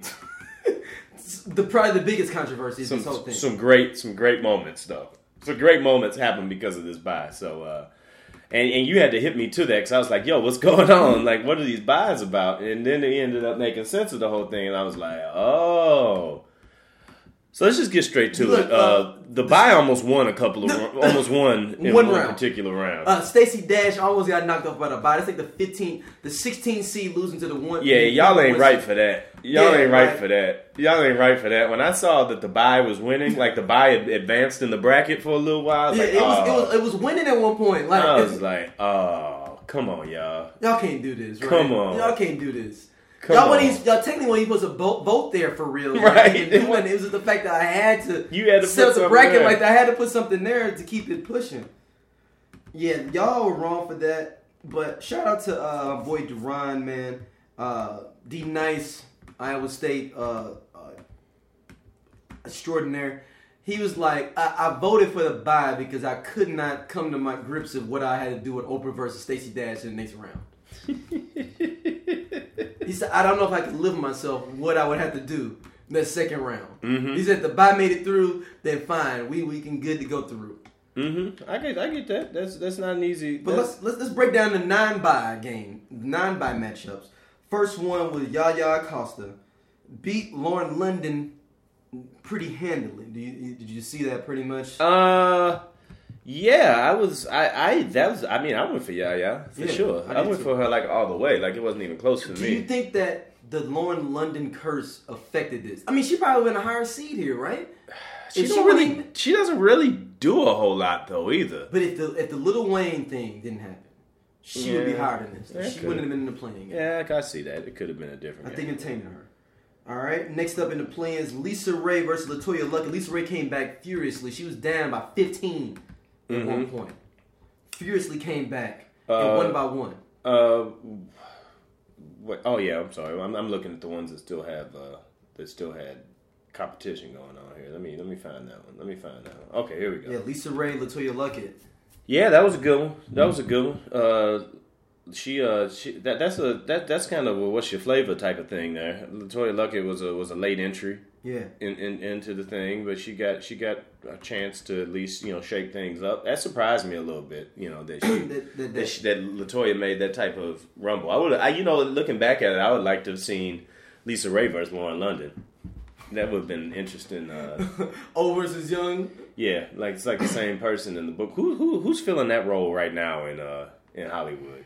The probably the biggest controversy is some this whole thing. some great some great moments though. Some great moments happened because of this buy. So, uh, and and you had to hit me to that because I was like, "Yo, what's going on? Like, what are these buys about?" And then they ended up making sense of the whole thing, and I was like, "Oh." So let's just get straight to Look, it. Uh, uh, the buy almost won a couple of the- almost won in One one, round. particular round. Uh, Stacey Dash almost got knocked off by the bye. That's like the fifteen, the sixteen seed losing to the one. Yeah, y'all ain't right for that. Y'all Yeah, ain't right right. for that. Y'all ain't right for that. When I saw that the buy was winning, like the buy had advanced in the bracket for a little while, I was Yeah, like, it was, oh. it was it was winning at one point. Like I was like, oh, come on, y'all. y'all can't do this. Right? Come on. y'all can't do this. Come y'all on. wasn't even, y'all technically weren't even supposed to vote, vote there for real. You Right. didn't do it. It was just the fact that I had to. You had to set put the something bracket there. like that. I had to put something there to keep it pushing. Yeah, y'all were wrong for that. But shout out to uh, my boy Duran, man. Uh, D Nice, Iowa State uh, uh, extraordinaire. He was like, I, I voted for the bye because I could not come to my grips of what I had to do with Oprah versus Stacey Dash in the next round. He said, I don't know if I could live with myself what I would have to do in that second round. Mm-hmm. He said, the bye made it through, then fine. We we can good to go through. Mm-hmm. I get, I get that. That's that's not an easy. But that's- let's, let's let's break down the non-bye game, non-bye matchups. First one was Yaya Acosta beat Lauren London pretty handily. Do you, did you see that pretty much? Uh, yeah, I was. I, I that was. I mean, I went for Yaya for Yeah, sure. I I, did went too. for her like all the way. Like it wasn't even close to Do me. you think that the Lauren London curse affected this? I mean, she probably been a higher seed here, right? she If don't she really. wouldn't- She doesn't really do a whole lot though either. But if the if the Lil Wayne thing didn't happen, she would be Yeah. higher than this. Yeah, she could. wouldn't have been in the playing game. Yeah, I see that. It could have been a different. I think game. it tainted her. All right. Next up in the play-ins, Lisa Ray versus Latoya Luckett. Lisa Ray came back furiously. She was down by fifteen at Mhm. one point. Furiously came back Uh, and one by one. Uh, what, oh yeah, I'm sorry. I'm, I'm looking at the ones that still have uh, that still had competition going on here. Let me let me find that one. Let me find that one. Okay, here we go. Yeah, Lisa Ray, Latoya Luckett. Yeah, that was a good one. That was a good one. Uh, she, uh, she that that's a that that's kind of a what's your flavor type of thing there. Latoya Luckett was a was a late entry Yeah. in, in into the thing, but she got she got a chance to at least you know shake things up. That surprised me a little bit. You know that she. that, that, That, that, she, that Latoya made that type of rumble. I would, I, you know, looking back at it, I would like to have seen Lisa Ray versus Lauren London. That would have been interesting. Uh, old versus young. yeah, like it's like the same person in the book. Who, who, who's filling that role right now in uh, in Hollywood?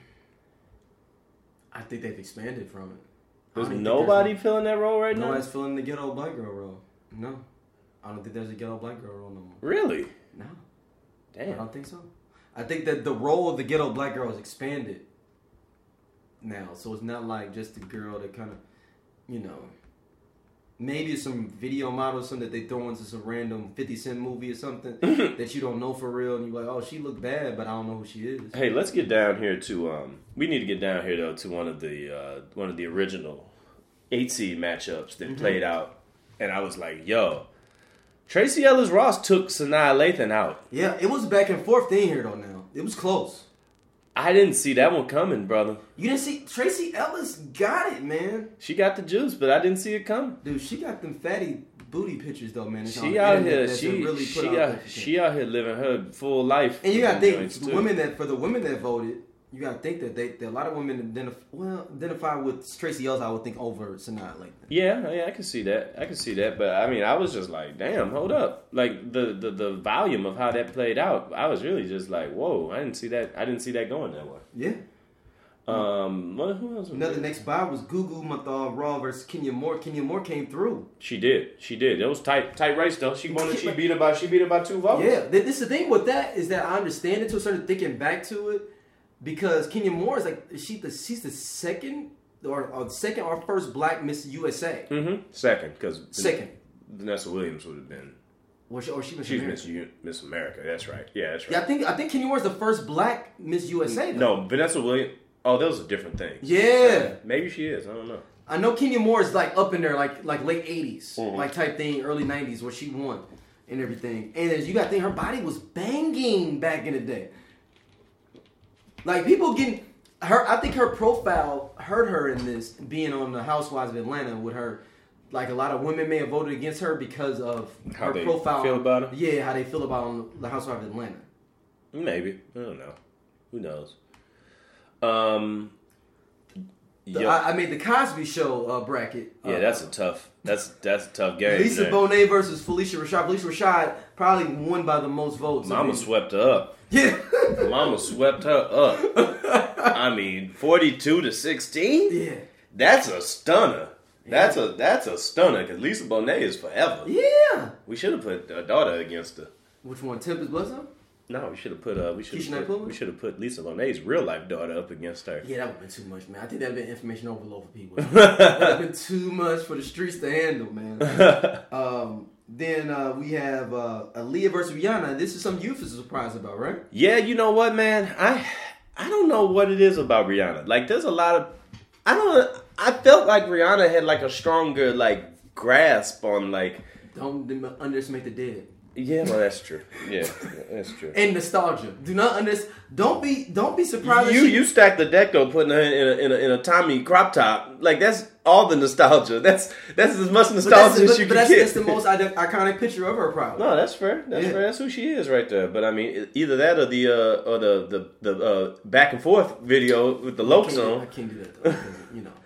I think they've expanded from it. There's I don't think nobody there's filling that role right no, now. nobody's filling the ghetto black girl role. No. I don't think there's a ghetto black girl role no more. Really? No. I Damn. don't think so. I think that the role of the ghetto black girl has expanded now. So it's not like just the girl that kind of, you know, maybe it's some video model or something that they throw into some random fifty cent movie or something that you don't know for real. And you're like, oh, she look bad, but I don't know who she is. Hey, let's get down here to. Um, we need to get down here though to one of the uh, one of the original eight seed matchups that Mhm. played out, and I was like, yo. Tracy Ellis Ross took Sanaa Lathan out. Yeah, it was back and forth thing here, though, now. It was close. I didn't see that one coming, brother. You didn't see... Tracy Ellis got it, man. She got the juice, but I didn't see it coming. Dude, she got them fatty booty pictures though, man. It's on She the out internet here. that's She really put she out out that she out here living her full life. And you with gotta them think joints, the too. women that for the women that voted, you gotta think that they that a lot of women identify well identify with Tracy Ellis. I would think over Sanaa Lathan. Yeah, yeah, I can see that. I can see that. But I mean, I was just like, damn, hold up. Like the, the, the volume of how that played out, I was really just like, whoa, I didn't see that. I didn't see that going that way. Yeah. Um, what, who else? Was Another there? next buy was Gugu Mathal Raw versus Kenya Moore. Kenya Moore came through. She did. She did. It was tight, tight race though. She won. She beat her by. She beat her by two votes. Yeah, th- this is the thing with that is that I understand it to a certain thinking back to it because Kenya Moore is like is she the she's the second or, or second or first black Miss U S A. Mm-hmm. Second, because Second. Vanessa Williams would have been. Or she, or she Miss She's America. Miss U, Miss America. That's right. Yeah, that's right. Yeah, I think I think Kenya Moore is the first black Miss U S A. Though. No, Vanessa Williams. Oh, those are different things. Yeah. Maybe she is. I don't know. I know Kenya Moore is like up in there, like like late eighties, Mhm. like type thing, early nineties, where she won and everything. And as you got to think, her body was banging back in the day. Like people getting her, I think her profile hurt her in this being on the Housewives of Atlanta with her. Like a lot of women may have voted against her because of How her they profile. feel about her? Yeah, how they feel about on the Housewives of Atlanta. Maybe. I don't know. Who knows? Um. The, yo- I, I made the Cosby Show uh, bracket. yeah, uh, that's a tough. That's that's a tough game. Lisa there. Bonet versus Felicia Rashad. Felicia Rashad probably won by the most votes. I Mama mean, swept her up. Yeah. Mama swept her up. I mean, forty-two to sixteen. Yeah. That's a stunner. That's a that's a stunner because Lisa Bonet is forever. Yeah. We should have put her daughter against her. Which one? Tempest Blossom? No, we should have put uh we should Keisha have Knight put, Pulliam? we should have put Lisa Bonet's real life daughter up against her. Yeah, that would have been too much, man. I think that would have been information overload for people. That would have been too much for the streets to handle, man. um, then uh, we have uh, Aaliyah versus Rihanna. This is something you was surprised about, right? Yeah, you know what, man? I I don't know what it is about Rihanna. Like, there's a lot of I don't. I felt like Rihanna had like a stronger like grasp on like. Don't dem- underestimate the dead. Yeah, well, that's true. Yeah, that's true. And nostalgia. Do not under. Don't be. Don't be surprised. You that she- you stacked the deck though, putting her in a, in a in a Tommy crop top. Like that's all the nostalgia. That's that's as much But nostalgia that's, as but, you but can that's, get. that's the most ide- iconic picture of her, probably. No, that's fair. That's Yeah. fair. That's who she is right there. But I mean, either that or the uh, or the the the uh, back and forth video with the I Lokes can't, I on. can't do that though. Because, you know.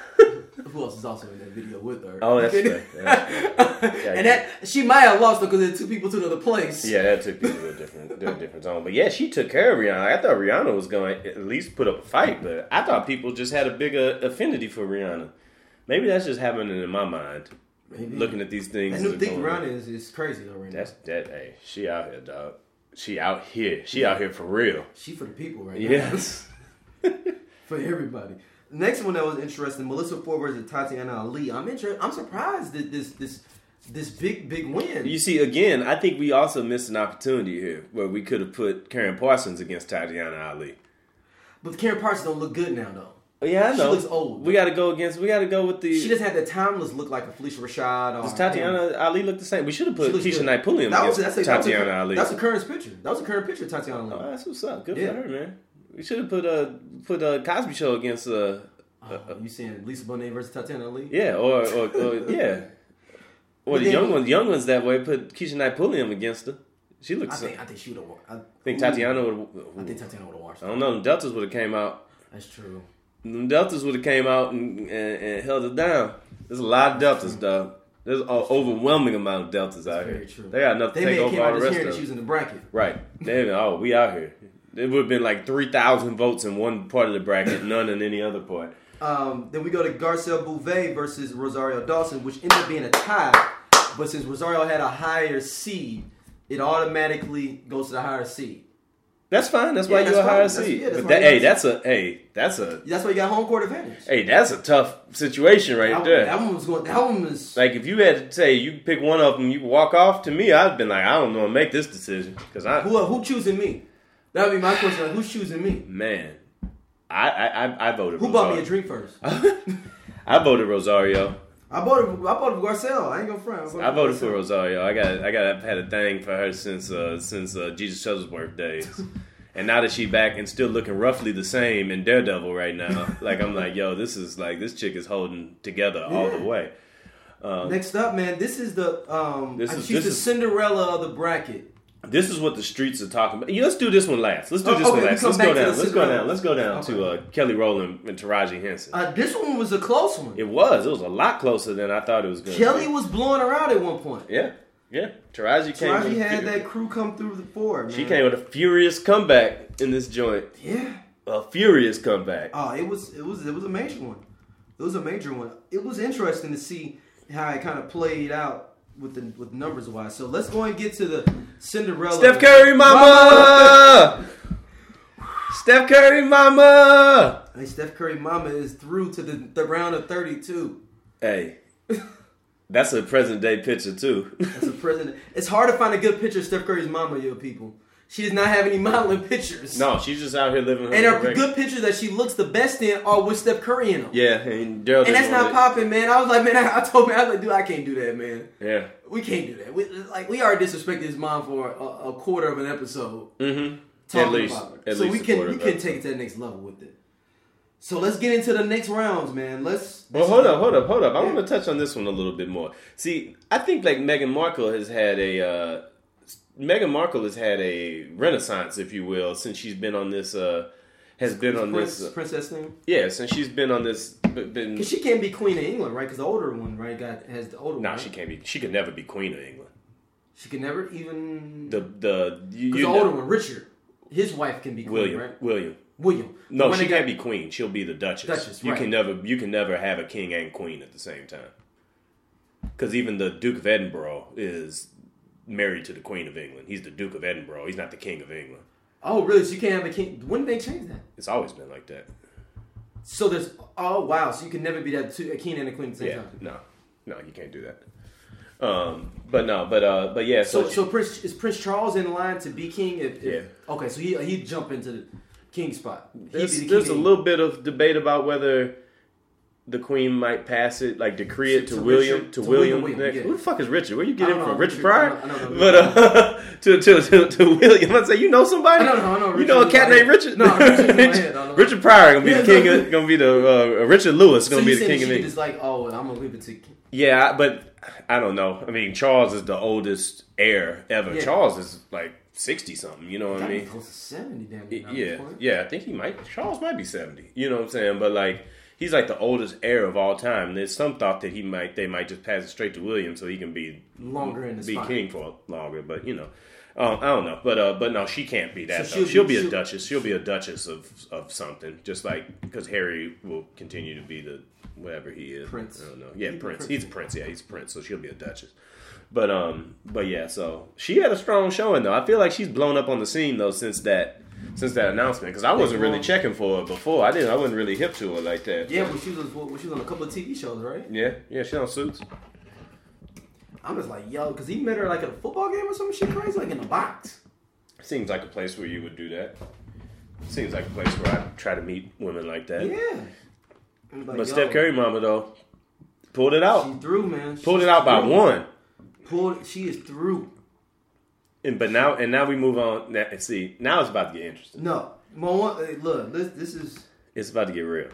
Who else is also in that video with her? Oh, that's fair. That's fair. Yeah, And that she might have lost her because there two people to another place. Yeah, that took people to a different, to a different zone. But yeah, she took care of Rihanna. I thought Rihanna was going to at least put up a fight, but I thought people just had a bigger affinity for Rihanna. Maybe that's just happening in my mind. Maybe. Looking at these things. That new that thing going on. Rihanna is is crazy though right That's now. that. Hey, she out here, dog. She out here. She out here for real. She for the people right Yes. now. For everybody. Next one that was interesting, Melissa Ford versus Tatiana Ali. I'm interested. I'm surprised that this this this big big win. You see, again, I think we also missed an opportunity here where we could have put Karen Parsons against Tatiana Ali. But Karen Parsons don't look good now though. Yeah, I She know. looks old. We got to go against. We got to go with the. She just had that timeless look like a Felicia Rashad. Or Does Tatiana Ali look the same? We should have She put looks Keisha good. Knight Pulliam That was, against that's a, that was a- Tatiana Ali. That's a current picture. That was a current picture of Tatiana Ali. Oh, that's what's up. Good Yeah. for her, man. We should have put uh put uh, Cosby Show against uh, uh, Oh, you saying Lisa Bonet versus Tatiana Ali? yeah or or, or yeah or But the then- young ones young ones that way put Keisha Knight Pulliam against her. She I looks. think I think she would have won. I think ooh. Tatiana would. I think Tatiana would have watched. I don't know. Them Deltas would have came out. That's true. Them Deltas would have came out and, and, and held it down. There's a lot of Deltas, dog. There's an overwhelming amount of Deltas out Very here. true. They got enough to They may take have over came all out the just rest hearing of that she was them. in the bracket. Right. They, oh, we out here. It would have been like three thousand votes in one part of the bracket, none in any other part. Um, then we go to Garcelle Bouvet versus Rosario Dawson, which ended up being a tie. But since Rosario had a higher seed, it automatically goes to the higher seed. That's fine. That's why Yeah, you're that's a higher fine. That's- seed. yeah, that's But why that, you hey, got- that's a hey, that's a That's why you got home court advantage. hey, that's a tough situation right that, there. that one was going. That one was. Like if you had to say you pick one of them, you walk off. To me, I'd been like, I don't know, make this decision because I Who who choosing me? That would be my question. Like, who's choosing me? man, I I I, I voted. Who Rosario. bought me a drink first? I voted Rosario. I voted. I voted for Garcelle. I ain't gonna front. I voted for Rosario. I got I got I've had a thing for her since uh, since uh, Jesus Shuttlesworth days. And now that she back and still looking roughly the same in Daredevil right now, like I'm like, yo, this is like this chick is holding together all the way. Um, Next up, man, this is the um, This this is- she's this the is- Cinderella of the bracket. This is what the streets are talking about. Yeah, let's do this one last. Let's do Oh, this okay, one we last. come Let's back go to down. the Let's go Cinderella. down. Let's go down Okay. to uh, Kelly Rowland and Taraji Henson. Uh, this one was a close one. It was. It was a lot closer than I thought it was going to be. Kelly was blowing her out at one point. Yeah, yeah. Taraji came. Taraji with- had that crew come through the board, man. She came with a furious comeback in this joint. Yeah. A furious comeback. Oh, it was it was it was a major one. It was a major one. It was interesting to see how it kind of played out with the with numbers wise. So let's go and get to the Cinderella. Steph Curry, mama! Steph Curry, mama! Hey, Steph Curry mama is through to the, the round of thirty-two. Hey, that's a present day picture too. That's a president. It's hard to find a good picture of Steph Curry's mama, yo, people. She does not have any modeling pictures. No, she's just out here living her And her regular- good pictures that she looks the best in are with Steph Curry in them. Yeah, and Daryl And that's didn't not want popping, man. I was like, man, I, I told me, I was like, dude, I can't do that, man. it. Yeah. We can't do that. We, like, we already disrespected his mom for a, a quarter of an episode. Mm-hmm. Talking At least, about her. at so least we a can quarter we of can that. take it to the next level with it. So let's get into the next rounds, man. Let's. Well, hold up, hold up, hold up. I Yeah. want to touch on this one a little bit more. See, I think like Meghan Markle has had a uh, Meghan Markle has had a renaissance, if you will, since she's been on this. Uh, has been on Prince, this. Uh, princess thing. yeah, since she's been on this. Been. Because she can't be queen of England, right? Because the older one, right, got has the older No, one. she right? can't be. She could never be queen of England. She can never even. The the you, Because you the know- older one, Richard, his wife can be queen, William right? William. William. No, The one she that got- can't be queen. She'll be the duchess. Duchess, you right. can never you can never have a king and queen at the same time. Because even the Duke of Edinburgh is married to the Queen of England. He's the Duke of Edinburgh. He's not the King of England. Oh, really? So you can't have a king. When did they change that? It's always been like that. So there's. Oh wow! So you can never be that two, a king and a queen at the same Yeah, time. no, no, you can't do that. Um, but no, but uh, but yeah. So, So, so Prince is Prince Charles in line to be king? If, if, Yeah. Okay, so he he'd jump into the king spot. He'd there's, be the there's king a of- little bit of debate about whether the Queen might pass it, like decree it to, To William, Richard- to, to William. William, next. yeah. Who the fuck is Richard? Where you get I him don't from? know, Richard Richard- Pryor? I don't- I don't know. But uh, to, to to to William, I say you know somebody? I don't know, I know You know a Richard cat in my named head. Richard? No, Richard's in my head, I don't know. Richard Pryor gonna be Yeah, the king. no. Of, gonna be the uh, Richard Lewis So gonna you be the said king she of could England. just like, oh, I'm gonna leave it to. Yeah, but I don't know. I mean, Charles is the oldest heir ever. Yeah. Charles is like sixty something. You know what I mean? Close to seventy, damn near, now at Yeah, this point. yeah. I think he might. Charles might be seventy. You know what I'm saying? But like, he's like the oldest heir of all time. There's some thought that he might. They might just pass it straight to William so he can be Longer in the be spot. king for longer. But you know, um, I don't know. But uh, but no, she can't be that. So though. she'll She'll, be- be a she'll- duchess. She'll be a duchess of of something. Just like because Harry will continue to be the whatever he is. Prince. I don't know. Yeah, He's a prince. prince. He's a prince. Yeah, he's a prince. So she'll be a duchess. But um, but yeah. So she had a strong showing though. I feel like she's blown up on the scene though since that since that announcement because I wasn't really checking for her before. I didn't. I wasn't really hip to her like that. Yeah, but she was well, she was on a couple of T V shows, right? Yeah, yeah. She's on Suits. I'm just like, yo, because he met her like at a football game or some shit crazy, like in a box. Seems like a place where you would do that. Seems like a place where I try to meet women like that. Yeah. I'm like, But yo, Steph Curry mama though pulled it out. she through, man. Pulled She's it out by through. one. Pulled. She is through. And but now and now we move on. Now, see, now it's about to get interesting. No, my one. Hey, look, this this is It's about to get real.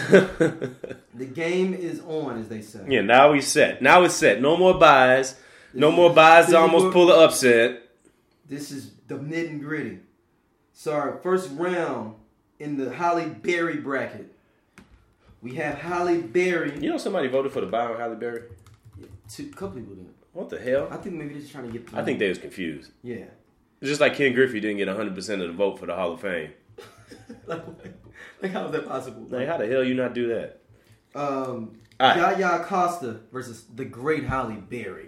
the game is on, as they say. Yeah, now we set. Now it's set. No more buys. No This more is- buys this to is almost what- pull an upset. This is the nitty and gritty. So our first round in the Halle Berry bracket, we have Halle Berry. You know somebody voted for the buy on Halle Berry? Two couple people did. What the hell? I think maybe they're just trying to get. I think they was confused. Yeah. It's just like Ken Griffey didn't get one hundred percent of the vote for the Hall of Fame. like, like, how is that possible? Like, how the hell you not do that? Um, All right. Yaya Costa versus the great Halle Berry.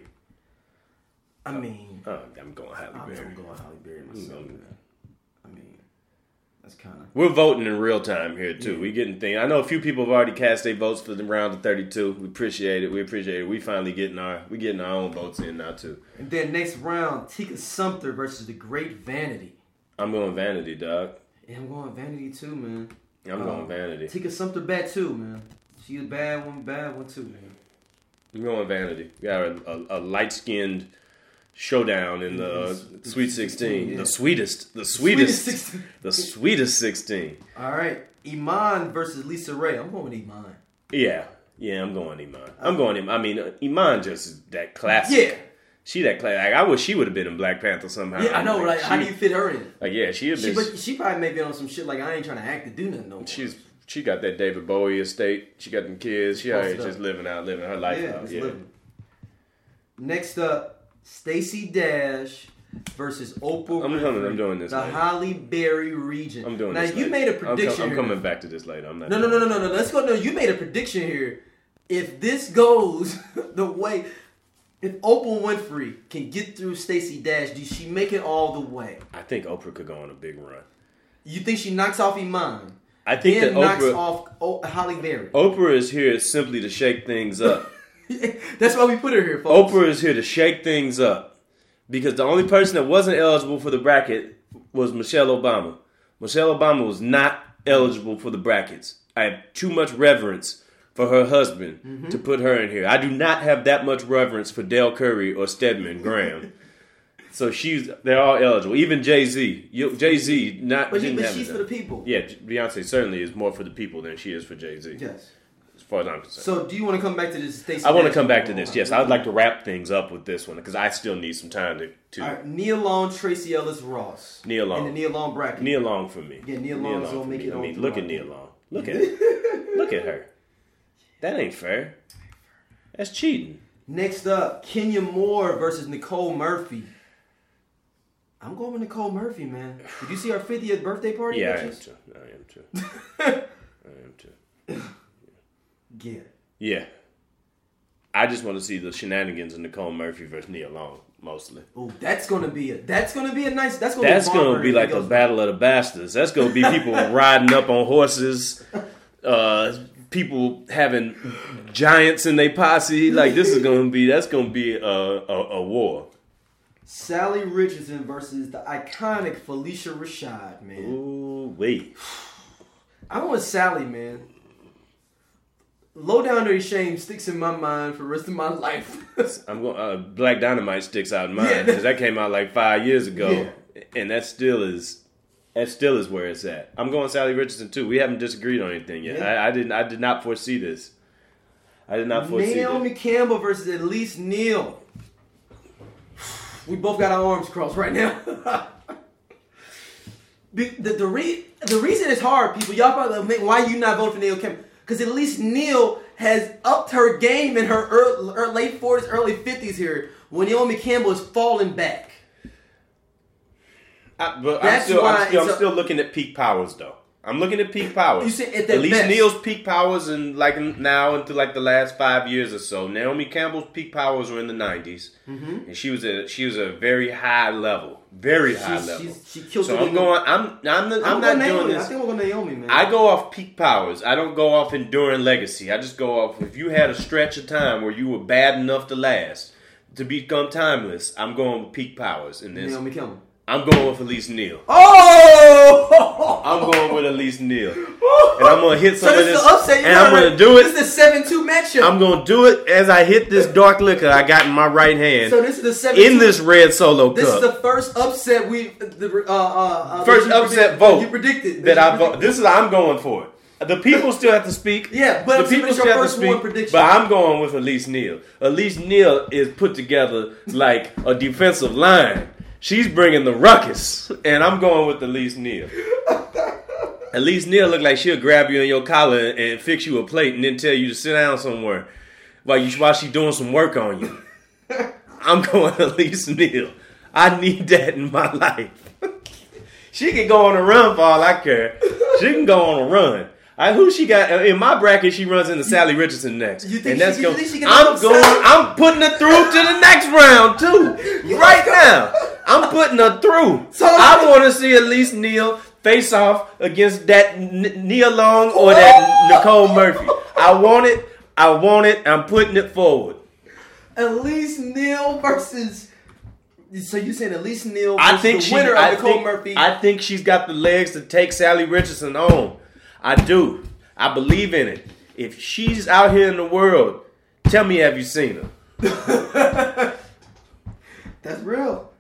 I mean, Oh, I'm going Halle I'm Berry. going Halle Berry myself. Mm. Man. I mean, that's kind of. We're voting in real time here too. Yeah. We getting things. I know a few people have already cast their votes for the round of thirty-two. We appreciate it. We appreciate it. We finally getting our we getting our own votes in now too. And then next round, Tika Sumpter versus the great Vanity. I'm going Vanity, dog. And I'm going Vanity too, man. I'm Um, going Vanity. Tika Sumpter bad too, man. She a bad one, bad one too, man. I'm going Vanity. We got a, a, a light skinned showdown in the uh, The Sweet sixteen. yeah. The sweetest, the sweetest, Sweetest sixteen. the sweetest sixteen. All right, Iman versus Lisa Ray. I'm going with Iman. Yeah, Yeah, I'm going Iman. I'm going Iman. I mean, uh, Iman just is that classic. Yeah. She that classic. Like, I wish she would have been in Black Panther somehow. Yeah, I know. Like, Like, she, how do you fit her in? Like, yeah, she, She, been, but she probably may be on some shit like I ain't trying to act to do nothing no more. she's she got that David Bowie estate. She got them kids. She out here Posted just up. living out, living her life Yeah, out. it's Yeah. living. Next up, Stacey Dash versus Oprah I'm Winfrey. coming, I'm doing this The later. Holly Berry region. I'm doing now, this. you later. made a I'm, prediction. com- I'm here. coming back to this later. I'm not. No, no, no, no, no, no. Let's go. No, you made a prediction here. If this goes the way, if Oprah Winfrey can get through Stacey Dash, does she make it all the way? I think Oprah could go on a big run. You think she knocks off Iman? I think then that knocks Oprah, off o- Holly Berry. Oprah is here simply to shake things up. That's why we put her here, folks. Oprah is here to shake things up because the only person that wasn't eligible for the bracket was Michelle Obama. Michelle Obama was not eligible for the brackets. I have too much reverence for her husband mm-hmm. to put her in here. I do not have that much reverence for Del Curry or Stedman Graham. So she's they're all eligible. Even Jay-Z. Jay-Z not But, he, didn't but have she's it. for the people. Yeah, Beyonce certainly is more for the people than she is for Jay-Z. Yes. As far as I'm concerned. So do you want to come back to this Stacey I want to Dash? come back to this. Yes, I would like to wrap things up with this one because I still need some time to. to All right, Nia Long, Tracy Ellis Ross. Nia Long. In the Nia Long bracket. Nia Long for me. Yeah, Nia Long is for gonna make me. it I mean, on look through at our Nia thing. Long. Look at it. Look at her. That ain't fair. That's cheating. Next up, Kenya Moore versus Nicole Murphy. I'm going with Nicole Murphy, man. Did you see our fiftieth birthday party? Yeah, I am bitches? too. I am too. I am too. Yeah. Yeah. I just want to see the shenanigans of Nicole Murphy versus Nia Long, mostly. Oh, that's gonna be a that's gonna be a nice that's gonna That's be going to be like the goes, Battle of the Bastards. That's going to be people riding up on horses, uh, people having giants in their posse. Like, this is going to be, that's going to be a, a, a war. Sally Richardson versus the iconic Felicia Rashad, man. Ooh, wait. I want Sally, man. Low Down Dirty Shame sticks in my mind for the rest of my life. I'm going. Uh, Black Dynamite sticks out in mine Yeah. because that came out like five years ago, Yeah. and that still is, that still is where it's at. I'm going Sally Richardson too. We haven't disagreed on anything yet. Yeah. I, I didn't. I did not foresee this. I did not foresee Naomi this. Campbell versus Elise Neal. We both got our arms crossed right now. the, the, the, re, the reason it's hard, people, y'all probably like, why you not voting for Naomi Campbell? Because at least Neal has upped her game in her, early, her late forties, early fifties here, when Naomi Campbell is falling back. I, but I'm That's still, why I'm, still, I'm it's a- still looking at peak powers though. I'm looking at peak powers. You said at their least best. Neal's peak powers and like now into like the last five years or so. Naomi Campbell's peak powers were in the nineties, mm-hmm. and she was a she was a very high level, very high She's- level. she's- she killed so it I'm in the- going. I'm I'm, the, I'm, I'm not going doing Naomi. this. I think we're going Naomi, man. I go off peak powers. I don't go off enduring legacy. I just go off if you had a stretch of time where you were bad enough to last, to become timeless. I'm going with peak powers in this. Naomi Campbell. I'm going with Elise Neal. Oh! I'm going with Elise Neal. And I'm going to hit some So of this this. is the upset. You And I'm gotta- going to do This it. is the seven two matchup. I'm going to do it as I hit this dark liquor I got in my right hand. So this is the seven in this red solo This cup. is the first upset we the uh, uh, uh, First that you upset predict- vote you predicted that you I vote. predicted. This is I'm going for it. The people still have to speak. Yeah, but I'm the saying people it's still your have to first one speak. prediction. But I'm going with Elise Neal. Elise Neal is put together like a defensive line. She's bringing the ruckus, and I'm going with Elise Neal. Elise Neal look like she'll grab you in your collar and fix you a plate, and then tell you to sit down somewhere while you while she doing some work on you. I'm going Elise Neal. I need that in my life. She can go on a run for all I care. She can go on a run. I, who she got in my bracket? She runs into Sally Richardson next, You think and that's she- you going. think she can I'm knock going. Sally? I'm putting her through to the next round too. Right now, I'm putting her through. So- I want to see Elise Neal face off against that N- Nia Long or that Nicole Murphy. I want it. I want it. I'm putting it forward. Elise Neal versus. So you saying Elise Neal versus I think the she. winner I of Nicole think, Murphy? I think she's got the legs to take Sally Richardson on. I do. I believe in it. If she's out here in the world, tell me, have you seen her? That's real.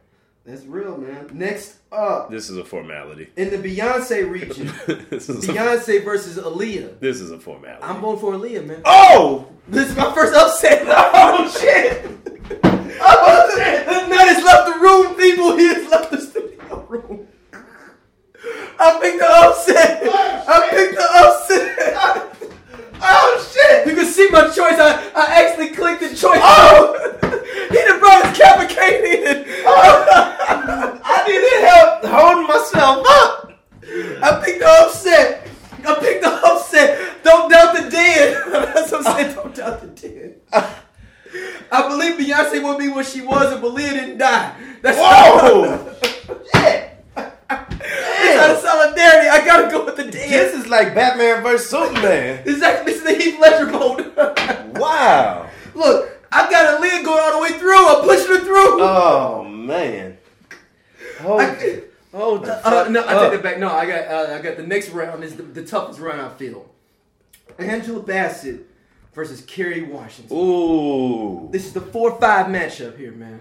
That's real, man. Next up. This is a formality. In the Beyonce region. Beyonce a, versus Aaliyah. This is a formality. I'm going for Aaliyah, man. Oh! This is my first upset. Oh, shit. Oh, shit. Nut has left the room, people. He has left the studio room. I picked the upset. Oh, I picked the upset. Oh, shit. You can see my choice. I, I actually clicked the choice. Oh! He done brought his cavalcade. Oh. I needed help holding myself up. I picked the upset. I picked the upset. Don't doubt the dead. That's what I'm saying. Don't doubt the dead. I believe Beyonce will be what she was and believe didn't die. That's Whoa! Shit. It's out of solidarity. I gotta go with the dead. This is like Batman versus Superman. Exactly. This is the Heath Ledger mode. Wow. Look, I got a lid going all the way through. I'm pushing her through. Oh man. Hold, I, hold the uh, fuck no, I up. take that back. No, I got uh, I got the next round is the, the toughest round I feel. Angela Bassett versus Kerry Washington. Ooh. This is the four five matchup here, man.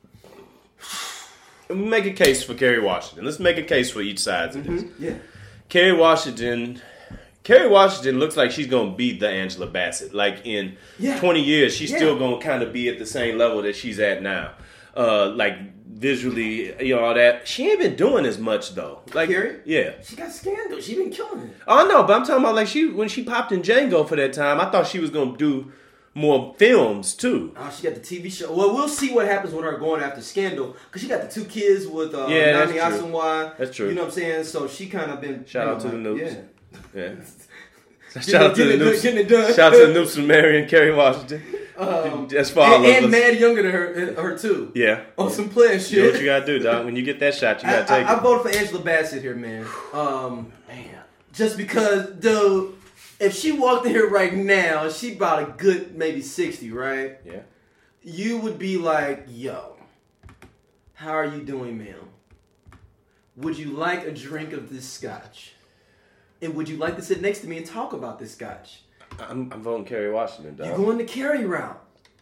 Make a case for Kerry Washington. Let's make a case for each side of this. Mm-hmm. Yeah. Kerry Washington. Kerry Washington looks like she's gonna beat the Angela Bassett. Like in yeah. twenty years, she's yeah. still gonna kind of be at the same level that she's at now. Uh, like visually, you know, all that. She ain't been doing as much though. Like Kerry? Yeah. She got scandal. She been killing it. Oh no, but I'm talking about like she when she popped in Django for that time. I thought she was gonna do more films too. Oh, she got the T V show. Well, we'll see what happens with her going after Scandal because she got the two kids with uh, yeah, Nami that's true. Asamoah. That's true. You know what I'm saying? So she kind of been Shout out to like, the Noobs. Yeah. Yeah. Shout Shout out to the Noops. Getting it done. Shout out to the Noops from Mary and Kerry Washington. Um, That's for all and, of and us. mad younger than her, her too. Yeah. On some player shit. Do what you gotta do, dog. When you get that shot, you gotta I, take I, it. I voted for Angela Bassett here, man. Um, Man. just because, dude, if she walked in here right now, she about a good maybe sixty, right? Yeah. You would be like, yo, how are you doing, ma'am? Would you like a drink of this scotch? And would you like to sit next to me and talk about this scotch? I'm, I'm voting Kerry Washington, dog. You going the Kerry route.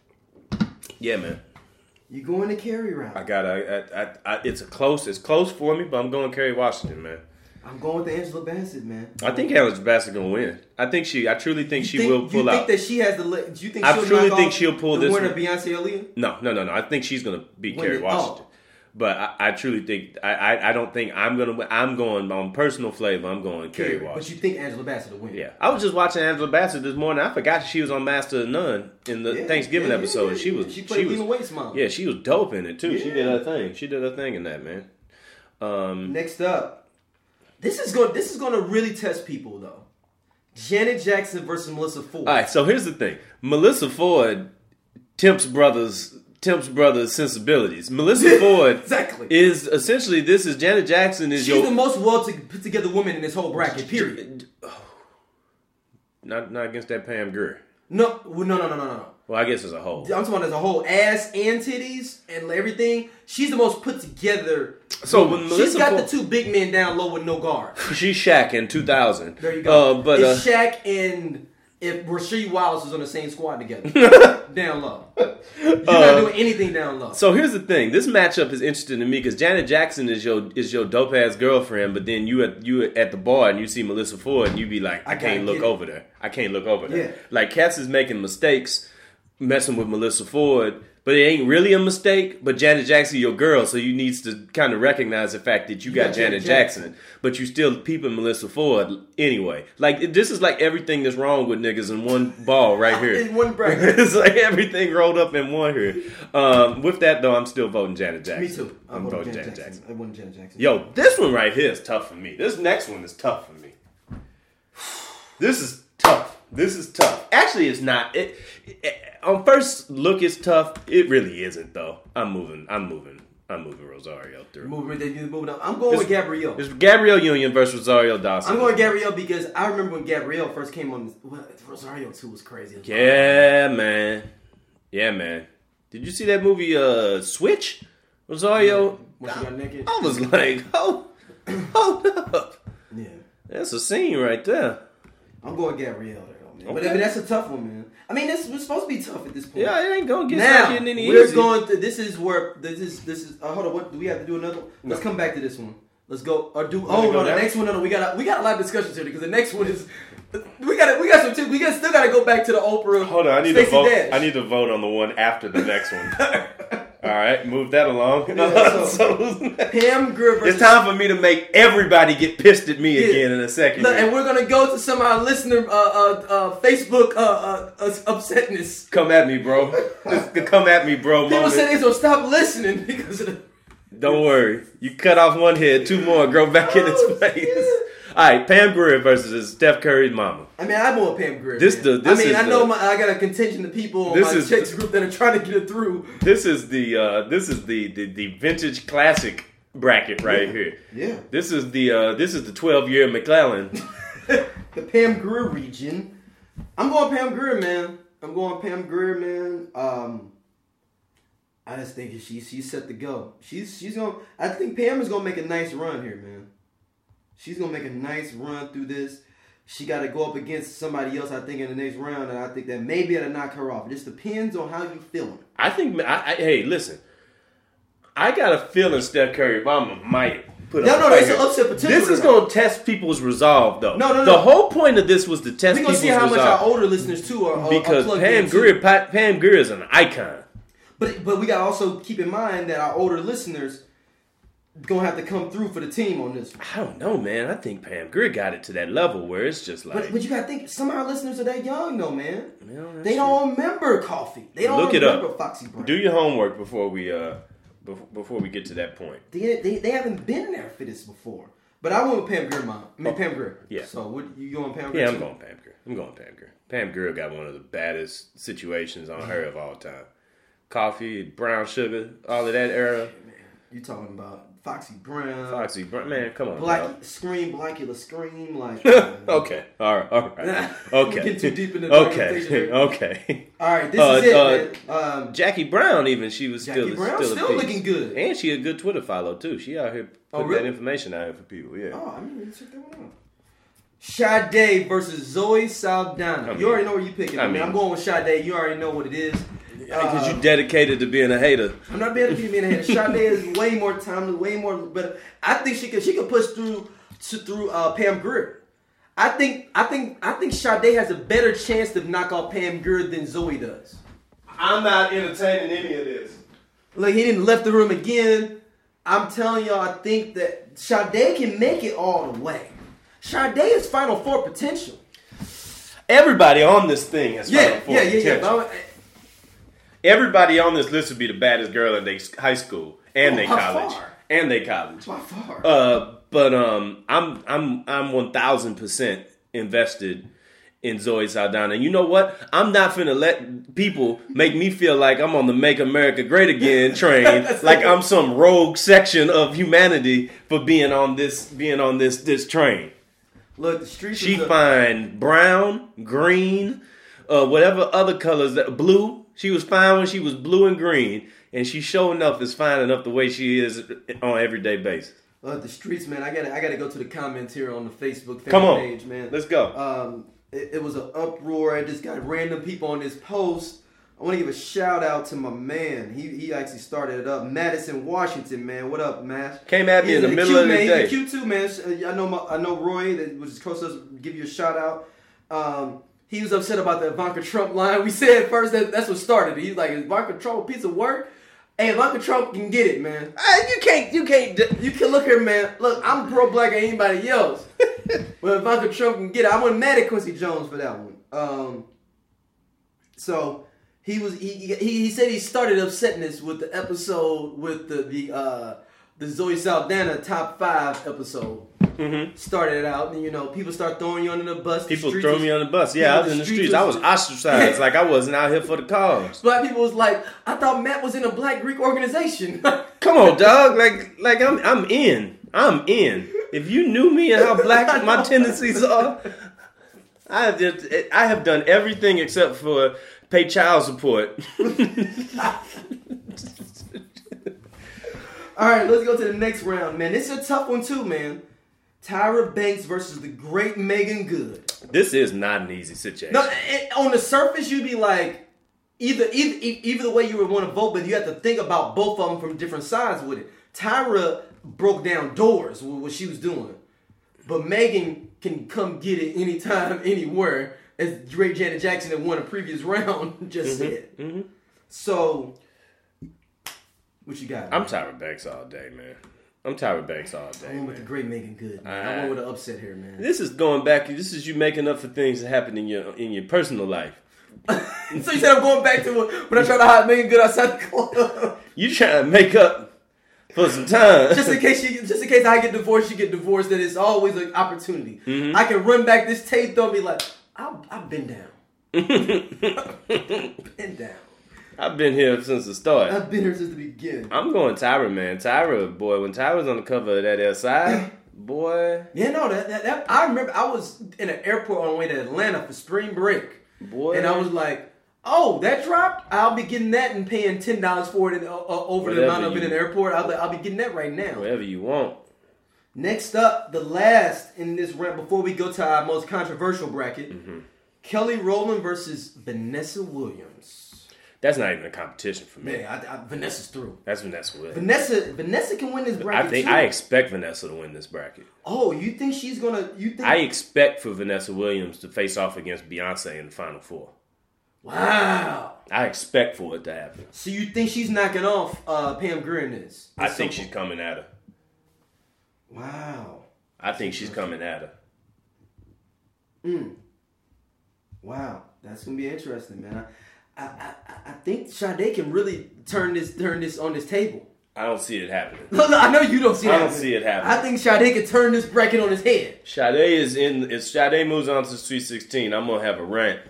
Yeah, man. You going the Kerry route. I got I, I, I, it's a close. It's close for me, but I'm going Kerry Washington, man. I'm going with Angela Bassett, man. I think Angela Bassett gonna win. I think she. I truly think You she think, will pull you out. think that she has the? Do you think I she'll truly knock think off she'll pull the this winner, one. Beyonce Aaliyah? No, no, no, no. I think she's gonna beat When Kerry the- Washington. oh. But I, I truly think I, I, I don't think I'm gonna win. I'm going on personal flavor. I'm going Kerry But Washington. you think Angela Bassett will win? Yeah, I was just watching Angela Bassett this morning. I forgot she was on Master of None in the Yeah, Thanksgiving yeah, yeah, episode. yeah. She was She played was Lena Waithe's mom. Yeah, she was dope in it too. She Yeah. did her thing. She did her thing in that, man. Um, Next up, this is going. This is going to really test people, though. Janet Jackson versus Melissa Ford. all right, so here's the thing: Melissa Ford tempts brothers. Tempts brothers' sensibilities. Melissa Ford Exactly. is essentially this is Janet Jackson is She's your the most well to put together woman in this whole bracket. Period. not not against that Pam Grier. No, well, no, no, no, no, no. Well, I guess as a whole. I'm talking about as a whole, ass and titties and everything. She's the most put together. So woman. when Melissa she's got Ford- the two big men down low with no guard. She's Shaq in two thousand. There you go. Uh, but uh, it's Shaq and if Rasheed Wallace was on the same squad together, down low. You're not Uh, doing anything down low. So here's the thing: this matchup is interesting to me because Janet Jackson is your is your dope ass girlfriend, but then you at you at the bar and you see Melissa Ford and you be like, I, I can't gotta look get it. over there. I can't look over there. Yeah. Like Cass is making mistakes, messing with Melissa Ford, but it ain't really a mistake. But Janet Jackson, your girl, so you needs to kind of recognize the fact that you, You got, got Janet Janet Jackson, Jackson. but you still peeping Melissa Ford anyway. Like it- this is like everything that's wrong with niggas in one ball right here. In one bracket. It's like everything rolled up in one here. Um, with that though, I'm still voting Janet Jackson. Me too. I'm, voting voting Janet Jackson. I won Janet Jackson. Yo, this one right here is tough for me. This next one is tough for me. This is tough. This is tough. Actually, it's not. It, it on first look, it's tough. It really isn't though. I'm moving. I'm moving. I'm moving Rosario through. Moving, they moving up. I'm going with Gabrielle. It's Gabrielle Union versus Rosario Dawson. I'm going with Gabrielle because I remember when Gabrielle first came on. Well, Rosario too was crazy. Yeah, man. Yeah, man. Did you see that movie, uh, Switch? Rosario. When she got naked. I was like, oh, hold up. Yeah. That's a scene right there. I'm going Gabrielle there, though, man. Okay. But I mean, that's a tough one, man. I mean, this was supposed to be tough at this point. Yeah, it ain't gonna get now getting any we're easy. going to. This is where this is. This is. Uh, hold on. What do we have to do? Another. one? Let's No. come back to this one. Let's go. Or do. Wanna Oh go no, the down? next one. No, no. We got. We got a lot of discussions here because the next one is. We got. We got some. Too, we got still got to go back to the Oprah. Hold on, I need Stacey to vote. Dash. I need to vote on the one after the next one. All right, move that along. Yeah, So- Pam Grier versus. it's time for me to make everybody get pissed at me Yeah. again in a second. Look, and we're gonna go to some of our listener uh, uh, uh, Facebook uh, uh, uh, upsetness. Come at me, bro. Come at me, bro. People moment. said they're gonna stop listening because of the. Don't worry. You cut off one head, two more grow back in its Oh, place. shit. All right, Pam Grier versus Steph Curry's mama. I mean, I'm on Pam Grier. This man. the- this I mean, is I know the- my, I got a contingent of people on This my is- text group that are trying to get it through. This is the uh, this is the, the the vintage classic bracket right Yeah. here. Yeah. This is the uh, this is the twelve year McClellan. The Pam Grier region. I'm going Pam Grier, man. I'm going Pam Grier, man. Um, I just think she's she's set to go. She's she's gonna. I think Pam is gonna make a nice run here, man. She's gonna make a nice run through this. She got to go up against somebody else, I think, in the next round, and I think that maybe it'll knock her off. It just depends on how you feeling. I think. I, I, hey, listen. I got a feeling Steph Curry mama might put No, up. no, a there's fight an here. upset potential. This is tonight. going to test people's resolve, though. No, no, no. The whole point of this was to test We're gonna people's see how much resolve. our older listeners too are, are because are plugged Pam in, too. Grier, Pa- Pam Grier is an icon. But but we gotta also keep in mind that our older listeners gonna have to come through for the team on this one. I don't know, man. I think Pam Grier got it to that level where it's just like. But, but you gotta think some of our listeners are that young though, man. Well, that's They true. don't remember Coffee. They don't Look it remember up. Foxy Brown. Do your homework before we uh bef- before we get to that point. They, they they haven't been there for this before. But I went with Pam Grier, mom. I mean Oh, Pam Grier. yeah. So what you going Pam Grier? Yeah, I'm too? going Pam Grier. I'm going Pam Grier. Pam Grier got one of the baddest situations on her of all time. Coffee, brown sugar, all of that era. You talking about Foxy Brown? Foxy, Brown- man, come on. Black dog. scream, Blackula scream, like. Okay, all right, all right. Okay. We get too deep into the Okay, conversation. okay. All right, this Uh, is it, uh, man. Um, Jackie Brown, even she was Jackie still Brown still, a still piece. looking good. and she a good Twitter follow too. She out here Oh, putting really? that information out here for people. Yeah. Oh, I mean, check that one out. Sade versus Zoe Saldana. I mean- you already know where you picking. I I mean, mean- I'm going with Sade. You already know what it is. Because Uh, you dedicated to being a hater. I'm not being being a hater. Sade is way more time, way more better. I think she could she could push through to, through uh, Pam Grier. I think I think I think Sade has a better chance to knock off Pam Grier than Zoe does. I'm not entertaining any of this. Like he didn't left the room again. I'm telling y'all, I think that Sade can make it all the way. Sade is Final Four potential. Everybody on this thing has Yeah, Final Four yeah, yeah, yeah. potential. But I- Everybody on this list would be the baddest girl in their high school and Oh, their by college far. and their college. By far. Uh, but um, I'm I'm I'm one thousand percent invested in Zoe Saldana. You know what? I'm not finna let people make me feel like I'm on the Make America Great Again train, like I'm some rogue section of humanity for being on this being on this this train. Look, the streets. She is a- fine brown, green, uh, whatever other colors that blue. She was fine when she was blue and green, and she sure enough is fine enough the way she is on an everyday basis. Look, the streets, man. I gotta, I gotta go to the comments here on the Facebook fan Come on. page, man. Let's go. Um, it, it was an uproar. I just got random people on this post. I want to give a shout out to my man. He he actually started it up. Madison, Washington, man. What up, Matt? Came at me in the He's a middle cute of the man. day. He's a cute too, man. I know my, I know Roy that was close to us. Give you a shout out. Um, he was upset about the Ivanka Trump line. We said first that that's what started it. He's like, is Ivanka Trump a piece of work? Hey, Ivanka Trump can get it, man. Uh, you can't, you can't. d- You can look here, man. Look, I'm pro-black and anybody else. But Ivanka Trump can get it. I wasn't mad at Quincy Jones for that one. Um, so he was he, he he said he started upsetting us with the episode with the the uh, the Zoe Saldana top five episode. Mhm. Started it out, and you know people start throwing you under the bus. The People streets throw was- me on the bus. Yeah, I was in the streets. I was ostracized, like I wasn't out here for the cause. Black people was like, I thought Matt was in a Black Greek organization. Come on, dog. Like, like I'm, I'm in. I'm in. If you knew me and how black my tendencies are, I have just, I have done everything except for pay child support. All right, let's go to the next round, man. This is a tough one too, man. Tyra Banks versus the great Megan Good. This is not an easy situation. No, it, on the surface, you'd be like, either, either either the way you would want to vote, but you have to think about both of them from different sides with it. Tyra broke down doors with what she was doing, but Megan can come get it anytime, anywhere, as great Janet Jackson that won a previous round just mm-hmm, said. Mm-hmm. So, what you got? I'm Tyra Banks all day, man. I'm Tyra Banks all day. I went with the great Megan Good. Man. I, I went with the upset here, man. This is going back. This is you making up for things that happened in your in your personal life. So you said I'm going back to when I tried to hide Megan Good outside the club. You trying to make up for some time. Just in case she, just in case I get divorced, she get divorced. That it's always an opportunity. Mm-hmm. I can run back this tape though and be like, I've, I've been down. been down. I've been here since the start. I've been here since the beginning. I'm going Tyra, man. Tyra, boy, when Tyra's on the cover of that outside, boy. Yeah, no, that, that that I remember I was in an airport on the way to Atlanta for spring break. Boy. And I was like, oh, that dropped? I'll be getting that and paying ten dollars for it in, uh, over Whatever the amount of you, it in the airport. I'll, I'll be getting that right now. Whatever you want. Next up, the last in this round, before we go to our most controversial bracket, mm-hmm. Kelly Rowland versus Vanessa Williams. That's not even a competition for me. Yeah, I, I, Vanessa's through. That's Vanessa Williams. Vanessa, Vanessa can win this bracket. I think too. I expect Vanessa to win this bracket. Oh, you think she's gonna? You think? I expect for Vanessa Williams to face off against Beyonce in the Final Four. Wow. I expect for it to happen. So you think she's knocking off uh, Pam Grier in this? I think she's coming at her. Wow. I think she's coming at her. Mm. Wow, that's gonna be interesting, man. I, I, I think Sade can really turn this turn this on this table. I don't see it happening. No, no, I know you don't see it I don't happening. see it happening. I think Sade can turn this bracket on his head. Sade is in. If Sade moves on to Sweet sixteen, I'm gonna have a rant.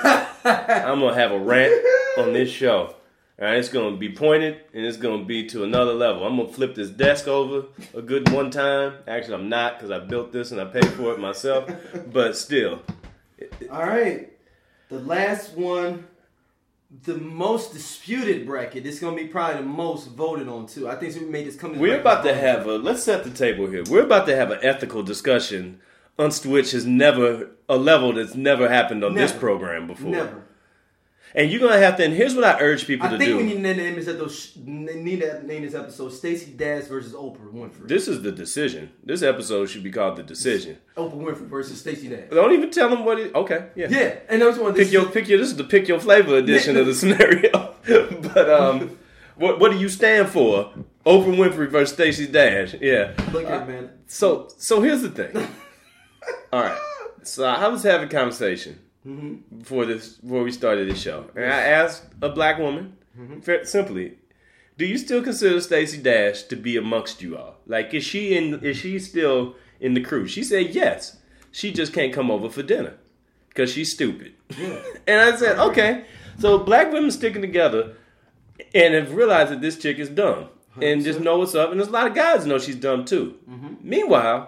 I'm gonna have a rant on this show. All right, it's gonna be pointed and it's gonna be to another level. I'm gonna flip this desk over a good one time. Actually, I'm not because I built this and I paid for it myself. But still. All right, the last one. The most disputed bracket. This is gonna be probably the most voted on too. I think we made this come. We're about to have a. Let's set the table here. We're about to have an ethical discussion, on which has never a level that's never happened on never. this program before. Never. And you're gonna have to. And here's what I urge people I to think do. we need to name this episode. Need to name this episode Stacey Dash versus Oprah Winfrey. This is the decision. This episode should be called the decision. Oprah Winfrey versus Stacey Dash. Don't even tell them what it. Okay, yeah, yeah. And I just want to pick your pick your. This is the pick your flavor edition of the scenario. But um, what what do you stand for? Oprah Winfrey versus Stacey Dash. Yeah. Look at uh, man. So so here's the thing. All right. So I was having a conversation mm-hmm. before this before we started this show, and I asked a black woman mm-hmm. simply, "Do you still consider Stacey Dash to be amongst you all? Like, is she in? Is she still in the crew?" She said, "Yes. She just can't come over for dinner because she's stupid." Yeah. And I said, "Okay." So black women sticking together and have realized that this chick is dumb and just know what's up. And there's a lot of guys know she's dumb too. Mm-hmm. Meanwhile,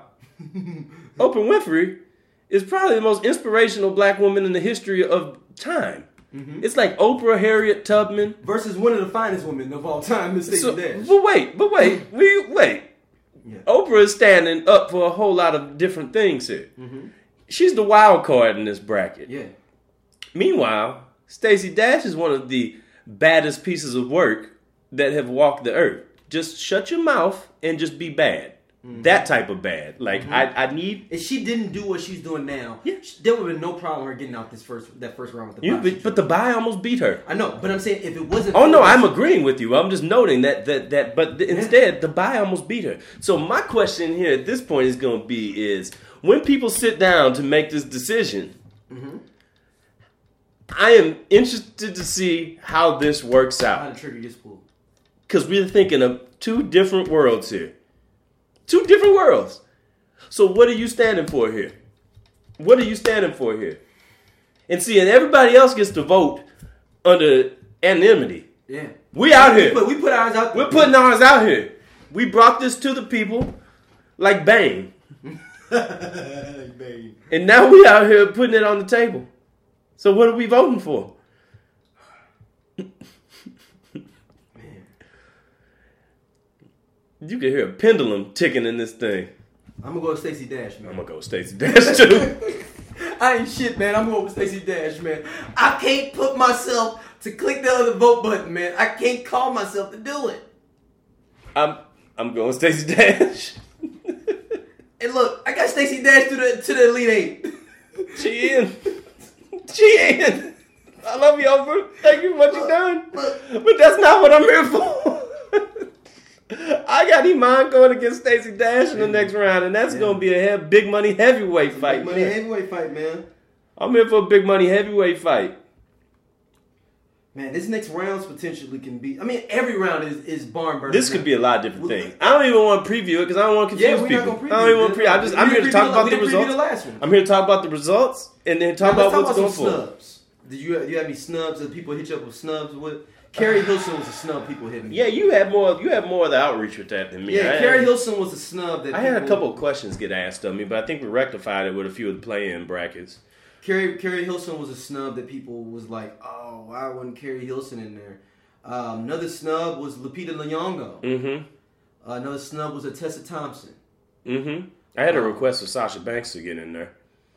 Oprah Winfrey is probably the most inspirational black woman in the history of time. Mm-hmm. It's like Oprah, Harriet Tubman versus one of the finest women of all time, Miss Stacey so, Dash. But wait, but wait, we wait. Yeah. Oprah is standing up for a whole lot of different things here. Mm-hmm. She's the wild card in this bracket. Yeah. Meanwhile, Stacey Dash is one of the baddest pieces of work that have walked the earth. Just shut your mouth and just be bad. Mm-hmm. That type of bad. Like, mm-hmm. I, I need... If she didn't do what she's doing now, yeah. there would have been no problem her getting out this first that first round with the yeah, but, but the bye almost beat her. I know, but I'm saying if it wasn't... Oh, no, I'm agreeing with you. I'm just noting that... that, that but the, yeah. instead, the bye almost beat her. So my question here at this point is going to be is, when people sit down to make this decision... Mm-hmm. I am interested to see how this works out. How to trigger this pool. Because we're thinking of two different worlds here. Two different worlds. So what are you standing for here? What are you standing for here? And see, and everybody else gets to vote under anonymity. Yeah. We out here. We put, we put ours out there. We're putting ours out here. We brought this to the people like Bane. Like Bane. And now we out here putting it on the table. So what are we voting for? Man. You can hear a pendulum ticking in this thing. I'm gonna go with Stacey Dash, man. I'm gonna go with Stacey Dash too. I ain't shit, man. I'm going with Stacey Dash, man. I can't put myself to click the other vote button, man. I can't call myself to do it. I'm I'm going with Stacey Dash. And look, I got Stacey Dash to the to the Elite Eight. She in. She in. I love you, Oprah. Thank you for what you've done. But that's not what I'm here for. I got Iman going against Stacey Dash in the next round, and that's yeah. going to be a he- big money heavyweight fight. Big money man. heavyweight fight, man. I'm here for a big money heavyweight fight. Man, this next round's potentially can be. I mean, every round is, is barn burner. This could be a lot of different things. I don't even want to preview it because I don't want to confuse yeah, we're people. Not gonna preview I don't even want to preview. I just, I'm here to talk about the results. The last one. I'm here to talk about the results and then talk now, about what's talk going about for. Snubs. Did you you have any snubs that people hit you up with snubs with? Carrie Hilson was a snub people hit me. Yeah, you had more. You had more of the outreach with that than me. Yeah, I Carrie had, Hilson was a snub that I people, had a couple of questions get asked of me, but I think we rectified it with a few of the play-in brackets. Carrie Carrie Hilson was a snub that people was like, oh, why wasn't Carrie Hilson in there? Um, another snub was Lupita Nyong'o. Mm-hmm. Uh, another snub was a Tessa Thompson. Mm-hmm. I had a um, request for Sasha Banks to get in there.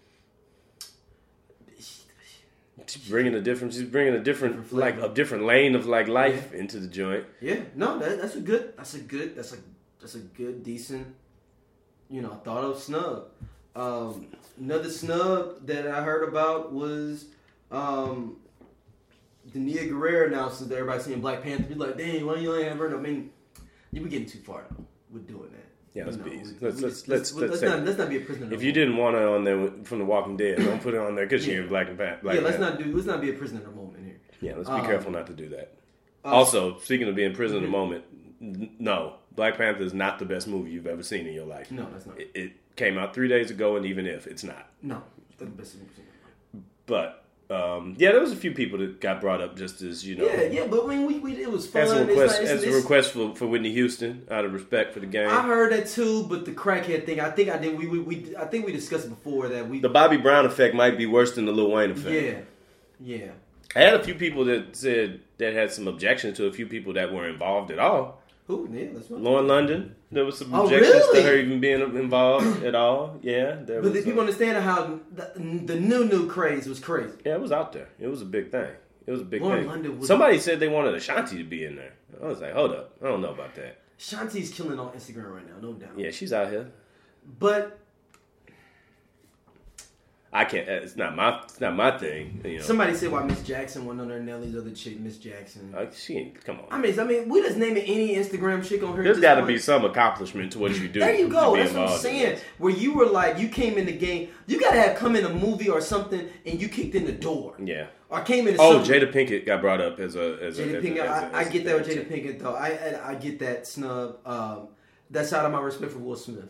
She's bringing a different. She's bringing a different, different like a different lane of like life yeah. into the joint. Yeah, no, that, that's a good. That's a good. That's a that's a good, decent. You know, thought of snub. Um, another snub that I heard about was um, Dania Guerrero announced that everybody's seeing Black Panther. He's like, dang, why you ain't ever? I mean, you were getting too far though with doing that. Yeah, let's no, be easy. We, Let's we let's just, let's let's, let's, let's, not, let's not be a prisoner. If you didn't want her on there from The Walking Dead, don't put it on there because yeah. you're in Black and Black. Yeah, let's not do. Let's not be a prisoner in a moment here. Yeah, let's be um, careful not to do that. Uh, also, speaking of being in prison in a moment, n- no, Black Panther is not the best movie you've ever seen in your life. No, that's not. It, it came out three days ago, and even if it's not, no, it's not the best movie you've seen. But um, yeah, there was a few people that got brought up just as you know. Yeah, yeah, but I mean, we, we it was fun. As a request, it's not, it's, as it's, a request for, for Whitney Houston, out of respect for the game. I heard that too, but the crackhead thing, I think I did. We, we, we I think we discussed before that we. The Bobby Brown effect might be worse than the Lil Wayne effect. Yeah, yeah. I had a few people that said that had some objections to a few people that were involved at all. Who? Yeah, that's what. Lauren London. There was some Oh, objections really? to her even being involved at all. Yeah, there But was. the people understand how the, the new new craze was crazy. Yeah, it was out there. It was a big thing. It was a big Lauren thing. London was- Somebody said they wanted Ashanti to be in there. I was like, hold up, I don't know about that. Shanti's killing on Instagram right now, no doubt. Yeah, she's out here. But I can't. It's not my. It's not my thing. You know. somebody said why Miss Jackson wasn't on there. Nelly's other chick, Miss Jackson. Like, she ain't. Come on. I mean, I mean, we just naming any Instagram chick on her. There's got to be some accomplishment to what you do. There you go. to be That's what I'm involved in saying. this. Where you were like, you came in the game. You gotta have come in a movie or something, and you kicked in the door. Yeah. Or came in. Oh, something. Jada Pinkett got brought up as a as Jada a. As Pinkett. a, as a, I, as I a get that with as a- Jada Pinkett though. I, I I get that snub. Um, that's out of my respect for Will Smith.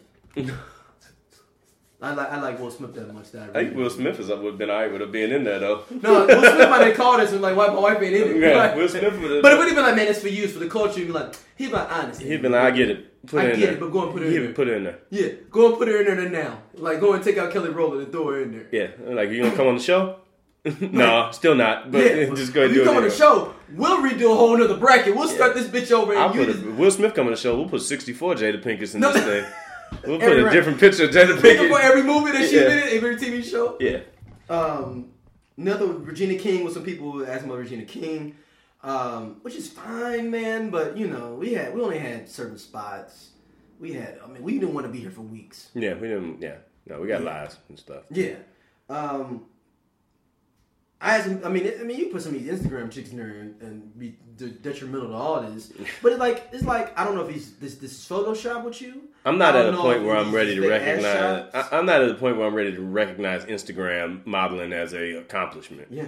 I like I like Will Smith that much. That I, I really think Will Smith is would have been alright with her being in there though. No, Will Smith might have called us and like, why my wife ain't in it. Yeah, Like, Will Smith would have. but it would have been like, man, it's for you, it's for the culture. You'd be like, he'd be like, honestly. He'd been like, I get it. Put I it in get there. it, but go and put it in He'd there. put it in there. Yeah, go and put her in there now. Like, go and take out Kelly Rowland and throw her in there. Yeah, like you gonna come on the show? No, still not. But Yeah, just go ahead and you do it. come on the anyway. show, we'll redo a whole nother bracket. We'll start Yeah. this bitch over and I'll you put just... a, Will Smith come on the show. We'll put sixty-four Jada Pinkett's in No. this thing. We'll put Every a round. different picture of Jada Pick her for Pinkett. every movie that she's Yeah. been in, every T V show. Yeah. Um, another Regina King with some people asking about Regina King, um, which is fine, man. But you know, we had we only had certain spots. We had, I mean, we didn't want to be here for weeks. Yeah, we didn't. Yeah, no, we got Yeah. lives and stuff. Yeah. Um, I asked him, I mean, I mean, you put some of these Instagram chicks in there and, and be de- detrimental to all this, but it's like, it's like, I don't know if he's this this is Photoshop with you. I'm not I at don't a know point if where I'm he's ready to fake ass recognize. shots. I, I'm not at the point where I'm ready to recognize Instagram modeling as a accomplishment. Yeah,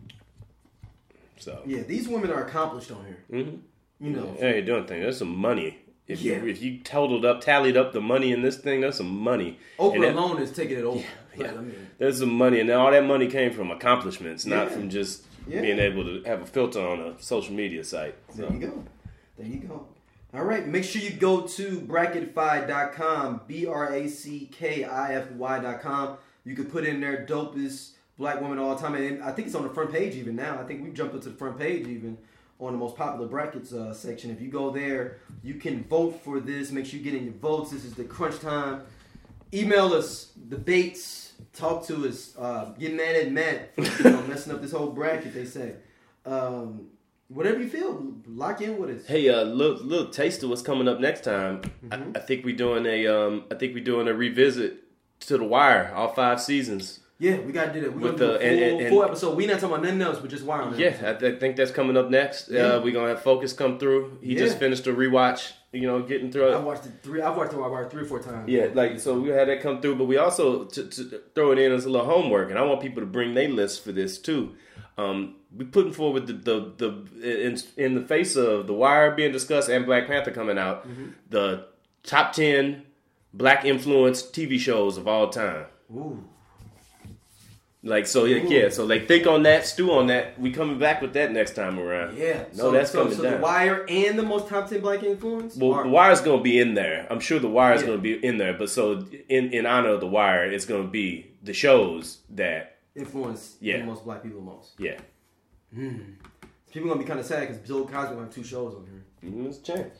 So yeah, these women are accomplished on here. mm-hmm. You know, yeah, you're doing things. There's some money. If Yeah. you if you totaled up, tallied up the money in this thing, there's some money. And Oprah that- alone is taking it over. Yeah, Like, I mean, there's some money, and all that money came from accomplishments, not Yeah. from just Yeah. being able to have a filter on a social media site. there So. you go. There you go. All right, make sure you go to bracketfy dot com, B R A C K I F Y dot com. You can put in there dopest black women all the time. And I think it's on the front page even now. I think we've jumped up to the front page even on the most popular brackets uh, section. If you go there, you can vote for this. Make sure you get in your votes. This is the crunch time. email us, debates, talk to us, uh, get mad at Matt for you know, messing up this whole bracket, they say. Um, whatever you feel, lock in with us. Hey, uh, little little taste of what's coming up next time. Mm-hmm. I, I think we're doing a um, I think we're doing a revisit to The Wire, all five seasons. Yeah, we gotta do that. We're With gonna do a the- full, and- and- and- full episode. We not talking about nothing else, but just Wire on that. Yeah, I, th- I think that's coming up next. Yeah. Uh, we're gonna have Focus come through. He Yeah. just finished a rewatch. You know, getting through I it. watched it three. I've watched the Wire three or four times. Yeah, like so we had that come through, but we also to, to throw it in as a little homework, and I want people to bring their lists for this too. Um, we putting forward the the, the in, in the face of The Wire being discussed and Black Panther coming out, Mm-hmm. the top ten black influenced T V shows of all time. Ooh. Like so, yeah, yeah. So like, think on that, stew on that. We coming back with that next time around. Yeah. no, so, that's so, coming so down. The Wire and the most top ten black influence. Well, are- The Wire's gonna be in there. I'm sure The Wire's Yeah. gonna be in there. But so in in honor of The Wire, it's gonna be the shows that influence Yeah. the most black people the most. yeah. People gonna be kind of sad because Bill Cosby will have two shows on here. Mm, There's a chance.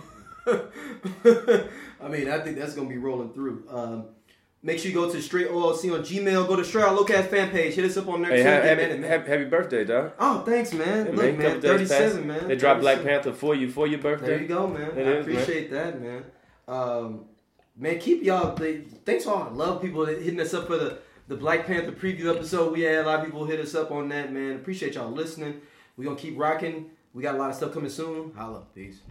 I mean, I think that's gonna be rolling through. Um, make sure you go to Straight O L C on Gmail. Go to Straight Out Locast fan page. Hit us up on there. Hey, too. ha- Get happy, mad at me. happy, happy birthday, dog. Oh, thanks, man. Yeah, Look, man, man, couple days thirty-seven, past. man. They dropped Black thirty-seven. Panther for you for your birthday. There you go, man. It I is, man. appreciate that, man. Um, man, keep y'all. They, thanks for all the love people that hitting us up for the, the Black Panther preview episode. We had a lot of people hit us up on that, man. Appreciate y'all listening. We gonna keep rocking. We got a lot of stuff coming soon. Holla, peace.